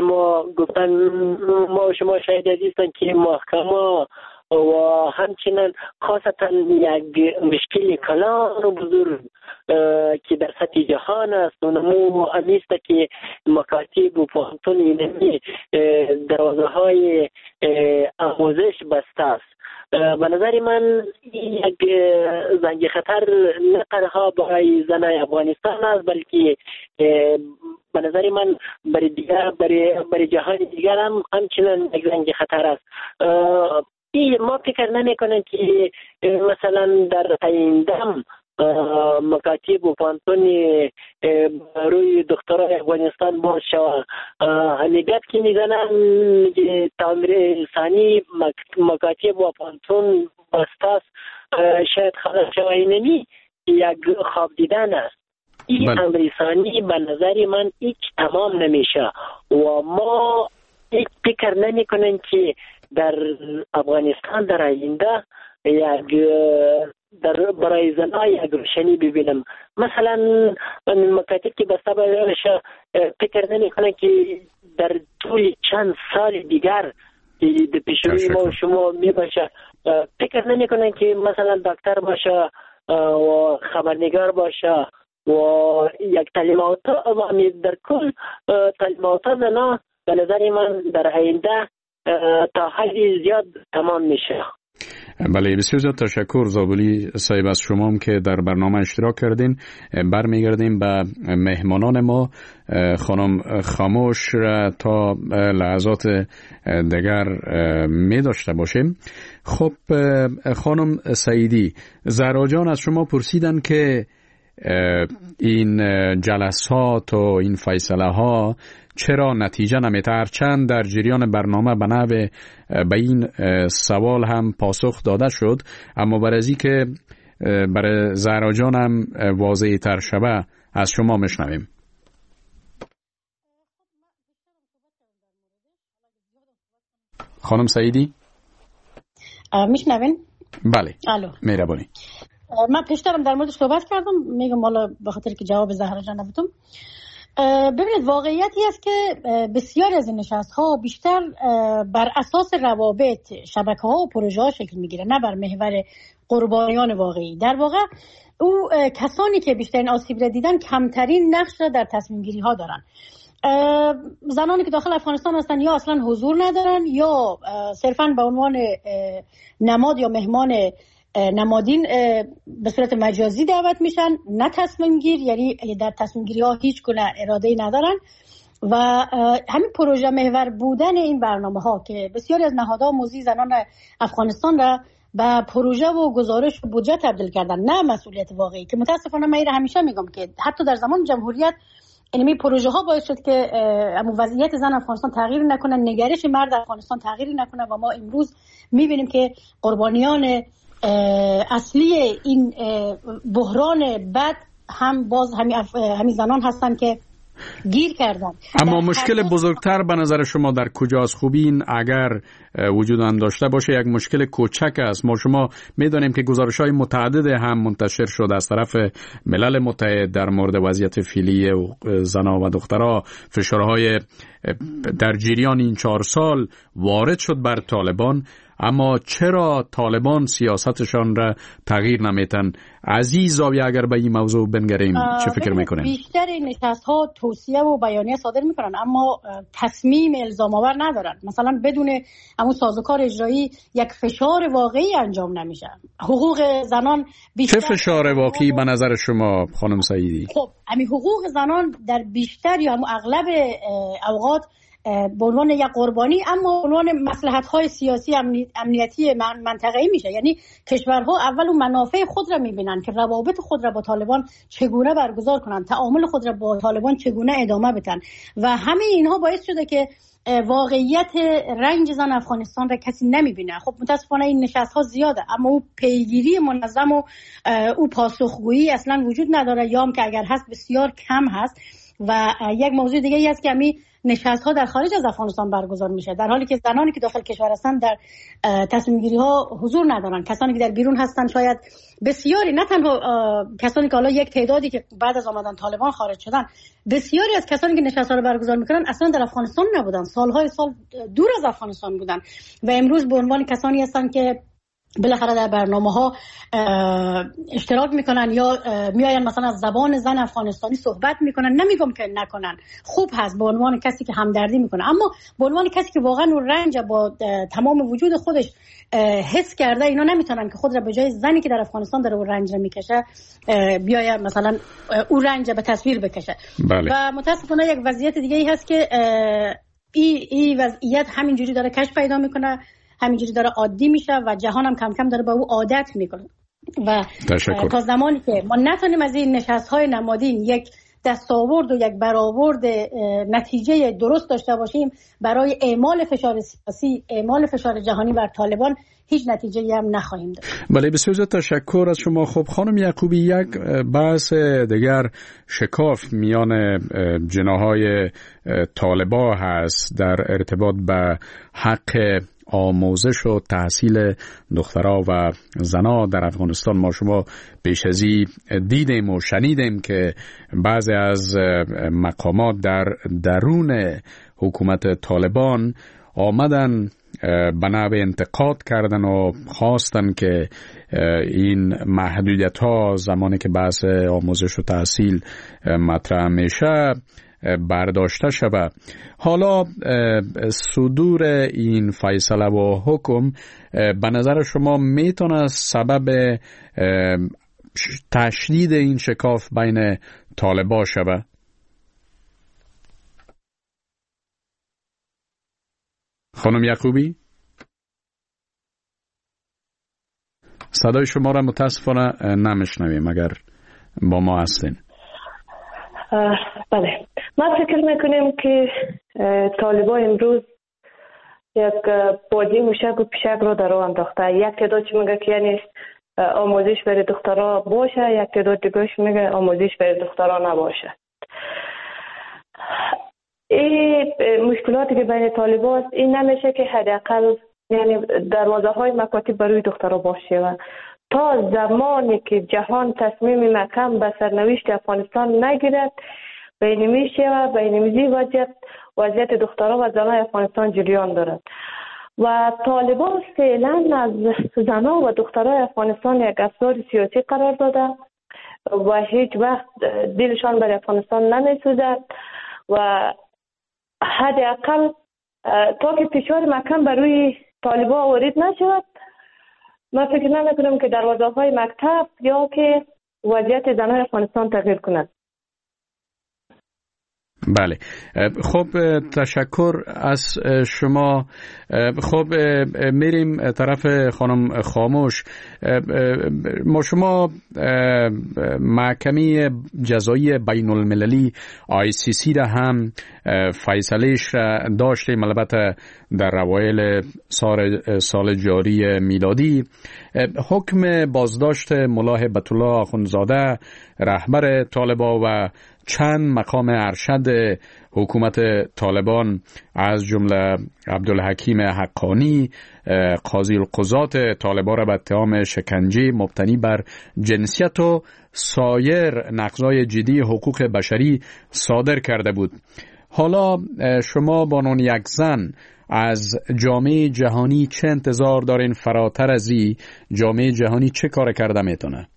شما شاهد عزیزم که محکمه و همچنین خاصتا یک مشکل کلان و بزرگ که در سطح جهان است و نمو امیست که مکاتب و پانتون اینمی دروازه های آموزش بسته است. به نظر من یک زنگ خطر نه تنها برای زنای افغانستان است بلکه به نظر من برای جهان دیگر هم همچنین یک زنگ خطر است. ما فکر نمی‌کنیم که مثلا در آینده مکاتب و پانتون روی دخترای افغانستان باز شود. همیگت که میزنن تعمیر ثانی مکاتب و پانتون بسته است، شاید خلاص شود. اینمی یک خواب دیدن است. این امر ثانی به نظر من هیچ تمام نمیشه و ما فکر نمی‌کنیم که در افغانستان در آینده برای زنها یک روشنی ببینم. مثلا مکاتب که بسته باشه، فکر نمی‌کنم که در طول چند سال دیگر که پیشروی ما و شما می باشه. فکر نمی کنن که مثلا دکتر باشه و خبرنگار باشه و یک تعلیمات در کل تعلیمات زنا به نظر من در آینده تا حدی زیاد تمام میشه. بله، بسیار زیاد تشکر زابلی صاحب از شما هم که در برنامه اشتراک کردین. برمیگردیم به مهمانان ما، خانم خاموش را تا لحظات دیگر می داشته باشیم. خب خانم سعیدی، زهرا جان از شما پرسیدن که این جلسات و این فیصله ها چرا نتیجه نمیده، هرچند در جریان برنامه به نحو به این سوال هم پاسخ داده شد، اما برای از که برای زهرا جان هم واضح تر شود از شما میشنویم. خانم سعیدی میشنوین؟ بله. الو. مهربانی. من پیشترم در موردش صحبت کردم، میگم حالا به خاطر که جواب زهرا جان ندادم. ببینید واقعیتی است که بسیار از این نشست‌ها بیشتر بر اساس روابط، شبکه‌ها و پروژه‌ها شکل می‌گیره، نه بر محور قربانیان واقعی. در واقع او کسانی که بیشترین آسیب را دیدن کمترین نقش را در تصمیم گیری ها دارن. زنانی که داخل افغانستان هستن یا اصلا حضور ندارن یا صرفاً به عنوان نماد یا مهمان نمادین به صورت مجازی دعوت میشن، نه تصمیم گیر، یعنی در تصمیم گیری ها هیچ گونه اراده‌ای ندارن. و همین پروژه محور بودن این برنامه ها که بسیاری از نهادها موضوع زنان افغانستان را به پروژه و گزارش و بودجه تبدیل کردن، نه مسئولیت واقعی، که متاسفانه من همیشه میگم که حتی در زمان جمهوریت این پروژه ها باعث شد که وضعیت زن افغانستان تغییر نکنه، نگرش مرد افغانستان تغییر نکنه و ما امروز میبینیم که قربانیان اصلی این بحران بد هم باز همین زنان هستن که گیر کردن. اما مشکل بزرگتر به نظر شما در کجاست؟ خوبی این اگر وجود هم داشته باشه یک مشکل کوچک است. ما شما میدانیم که گزارش‌های متعدد هم منتشر شده از طرف ملل متحد در مورد وضعیت فعلی زنان و دخترها، فشارهای در جریان این 4 سال وارد شد بر طالبان. اما چرا طالبان سیاستشان را تغییر نمیتن؟ عزیز زاویه اگر به این موضوع بنگریم چه فکر میکنین؟ بیشتر این نشست‌ها توصیه و بیانیه صادر میکنن اما تصمیم الزام آور ندارن. مثلا بدون همون سازوکار اجرایی یک فشار واقعی انجام نمیشه. حقوق زنان بیشتر. چه فشار واقعی به نظر شما خانم سعیدی؟ خب همین حقوق زنان در بیشتر یا همون اغلب اوقات به عنوان یک قربانی اما به عنوان مصلحت‌های سیاسی امنیتی منطقه‌ای میشه. یعنی کشورها اول اون منافع خود را میبینن که روابط خود را با طالبان چگونه برگزار کنن، تعامل خود را با طالبان چگونه ادامه بدن و همه اینها باعث شده که واقعیت رنج زن افغانستان را کسی نمیبینه. خب متاسفانه این نشست‌ها زیاده اما او پیگیری منظم و او پاسخگویی اصلا وجود نداره، یا هم که اگر هست بسیار کم هست. و یک موضوع دیگه ای است که همین نشست‌ها در خارج از افغانستان برگزار میشه، در حالی که زنانی که داخل کشور هستن در تصمیم گیری ها حضور ندارن. کسانی که در بیرون هستن شاید بسیاری، نه تنها کسانی که حالا یک تعدادی که بعد از آمدن طالبان خارج شدن، بسیاری از کسانی که نشست‌ها رو برگزار میکنن اصلا در افغانستان نبودن، سالهای سال دور از افغانستان بودن و امروز به عنوان کسانی هستن که بالاخره در برنامه‌ها اشتراک میکنن یا میاین مثلا از زبان زن افغانستانی صحبت میکنن. نمیگم که نکنن، خوب هست به عنوان کسی که همدردی میکنه، اما به عنوان کسی که واقعا اون رنج با تمام وجود خودش حس کرده، اینا نمیتونن که خود را به جای زنی که در افغانستان داره اون رنج میکشه بیاید مثلا اون رنج به تصویر بکشه. بله. و متاسفانه یک وضعیت دیگه ای هست که این وضعیت همینجوری داره کش پیدا میکنه، همینجوری داره عادی میشه و جهان هم کم کم داره با او عادت میکنه. و تا زمانی که ما نتونیم از این نشست‌های نمادین یک دستاورد و یک برآورد نتیجه درست داشته باشیم برای اعمال فشار سیاسی، اعمال فشار جهانی بر طالبان، هیچ نتیجه‌ای هم نخواهیم داشت. بله، بسیار تشکر از شما. خب خانم یعقوبی، یک بحث دیگر شکاف میان جناح‌های طالبان هست در ارتباط به حق آموزش و تحصیل دخترها و زنها در افغانستان. ما شما پیش ازی دیدیم و شنیدیم که بعضی از مقامات در درون حکومت طالبان آمدن به نوع انتقاد کردن و خواستن که این محدودیت ها زمانی که بحث آموزش و تحصیل مطرح میشه برداشته شود. حالا صدور این فیصله و حکم به نظر شما میتونه سبب تشدید این شکاف بین طالبان شود؟ خانم یعقوبی، صدای شما را متاسفانه نمیشنویم اگر با ما هستین. بله، ما فکر میکنیم که طالبان امروز یک بازی موشک و پیشک رو در راه انداخته. یک تعداد میگه که یعنی آموزش برای دخترها باشه، یک تعداد دیگه‌اش میگه آموزش برای دخترها نباشه. این مشکلاتی که بین طالبان است، این نمیشه که حداقل یعنی دروازه های مکاتب برای دخترها باشه و تا زمانی که جهان تصمیم محکم به سرنوشت افغانستان نگیرد بینمی شود، بینمیزی وضعیت دخترها و زنان افغانستان جریان دارد و طالبان فعلا از زنان و دخترای افغانستان یک افسار سیاسی قرار داده و هیچ وقت دلشان بر افغانستان نمیسوزد و حداقل تا که فشار محکم بر روی طالبان وارد نشود، من فکر نمیکنم که دروازه‌های مکتب یا که وضعیت زنان افغانستان تغییر کند. بله، خب تشکر از شما. خب میریم طرف خانم خاموش. ما شما محکمه جزایی بین المللی ICC را هم فیصلهش را داشتیم، البته در اوایل سال جاری میلادی. حکم بازداشت ملا هیبت الله آخوندزاده رهبر طالبان و چند مقام ارشد حکومت طالبان از جمله عبدالحکیم حقانی قاضی القضات طالبان را به اتهام شکنجه مبتنی بر جنسیت و سایر نقض‌های جدی حقوق بشری صادر کرده بود. حالا شما با عنوان یک زن از جامعه جهانی چه انتظار دارین؟ فراتر از این جامعه جهانی چه کار کرده میتونه؟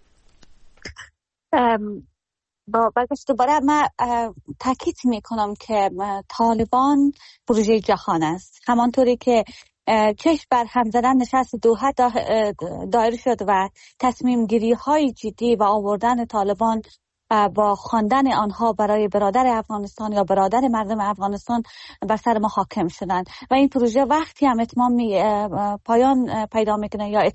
با برگشت دوباره من تاکید میکنم که طالبان پروژه جهان است. همانطوری که چشم بر هم زدن نشست دوحه دایر شد و تصمیم گیری های جدی و آوردن طالبان با خواندن آنها برای برادر افغانستان یا برادر مردم افغانستان بر سر ما حاکم شدند و این پروژه وقتی هم پایان پیدا میکنه یا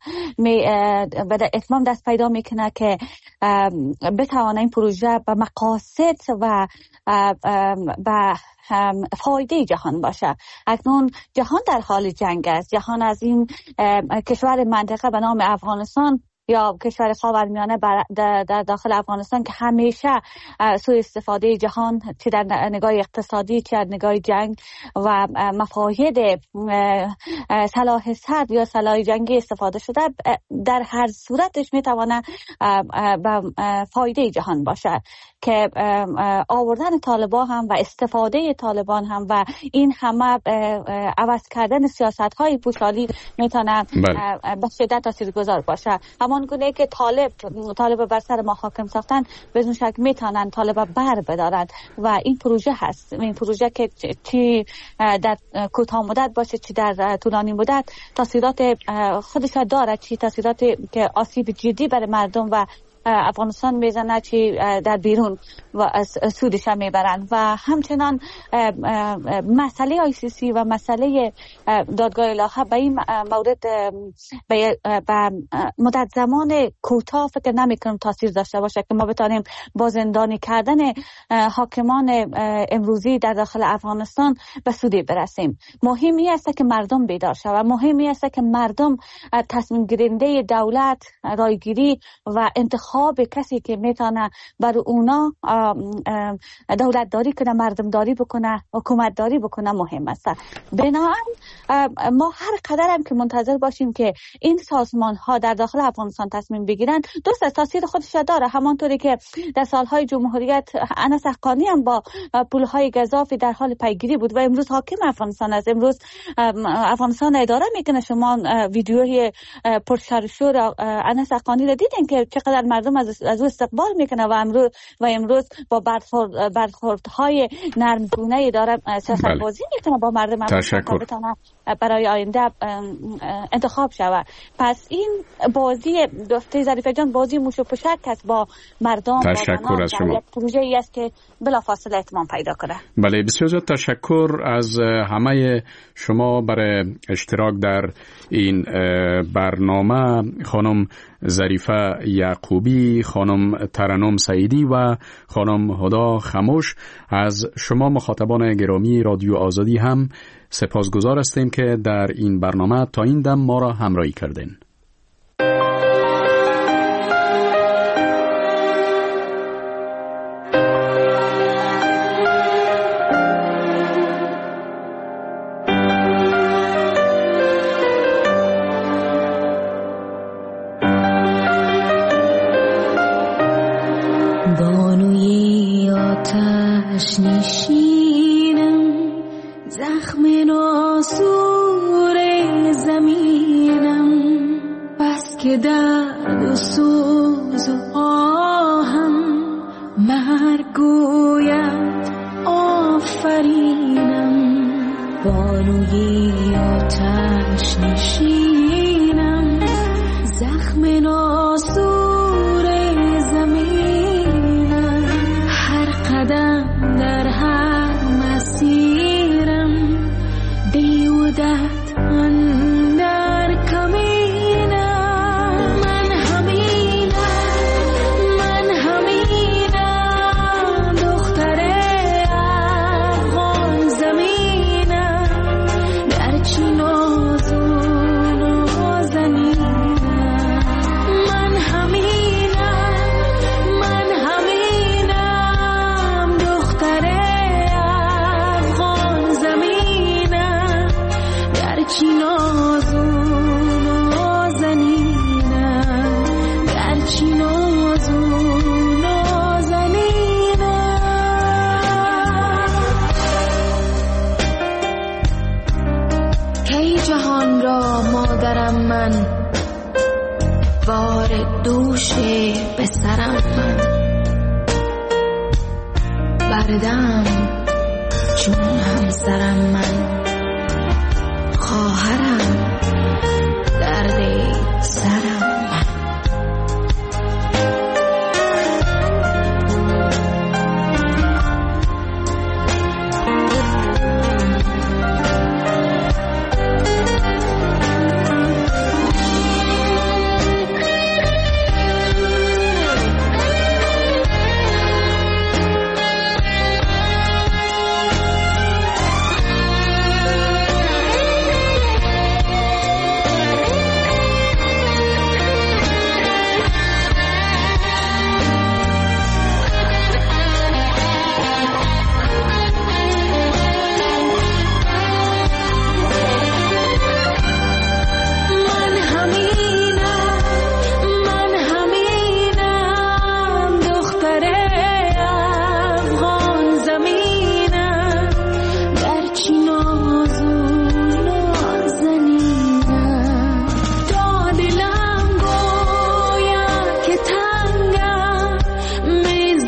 اتمام دست پیدا میکنه که بتوانه این پروژه به مقاصد و به فایده جهان باشه. اکنون جهان در حال جنگ است. جهان از این کشور منطقه به نام افغانستان یا کشور خاورمیانه در داخل افغانستان که همیشه سوء استفاده جهان چه در نگاه اقتصادی چه در نگاه جنگ و مفاهید سلاح سرد یا سلاح جنگی استفاده شده، در هر صورتش میتونه به فایده جهان باشه که آوردن طالبان هم و استفاده طالبان هم و این همه عوض کردن سیاست های پوشالی میتونه به شدت تاثیرگذار باشه. همان گونه که طالب بر سر ما حاکم ساختن بدون شک میتونن طالب بر بدارن و این پروژه هست. این پروژه که چی در کوتاه مدت باشه چی در طولانی مدت تاثیرات خودش داره، چی تاثیراتی که آسیب جدی برای مردم و افغانستان میزنه چی در بیرون و سودش هم میبرن و همچنان مسئله ICC و مسئله دادگاه الهه به این مورد به مدت زمان کوتاه فکر نمیکنم تاثیر داشته باشه که ما بتانیم با زندانی کردن حاکمان امروزی در داخل افغانستان به سودی برسیم. مهمی است که مردم بیدار شوند، مهمی است که مردم تصمیم گیرنده دولت، رایگیری و انتخاب انتخاب کسی که میتونه بر اونا دولت داری کنه، مردم داری بکنه، حکومت داری بکنه مهم است. بنابراین ما هر قدر هم که منتظر باشیم که این سازمان ها در داخل افغانستان تصمیم بگیرن، درست است تاثیر خودش داره. همانطوری که در سالهای جمهوریت انس حقانی هم با پولهای گزافی در حال پیگیری بود و امروز حاکم افغانستان است. امروز افغانستان اداره میکنه. شما ویدیوی پرشر و شور انس حقانی را دیدین که چقدر مردم از او استقبال میکنه و امروز با برخوردهای نرمگونه داره سیاست بازی میکنه با مردم افغانستان بتونه برای آینده انتخاب شود. پس این بازی دوستی ظریفه جان بازی موش و پشک است با مردم. تشکر از شما. پروژه ای است که بلافاصله اتمام پیدا کنه. بله، بسیار زیاد تشکر از همه شما برای اشتراک در این برنامه. خانم ظریفه یعقوبی، خانم ترنم سعیدی و خانم هدا خموش. از شما مخاطبان گرامی رادیو آزادی هم سپاسگزار هستیم که در این برنامه تا این دم ما را همراهی کردین.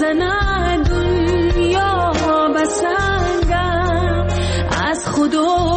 خدا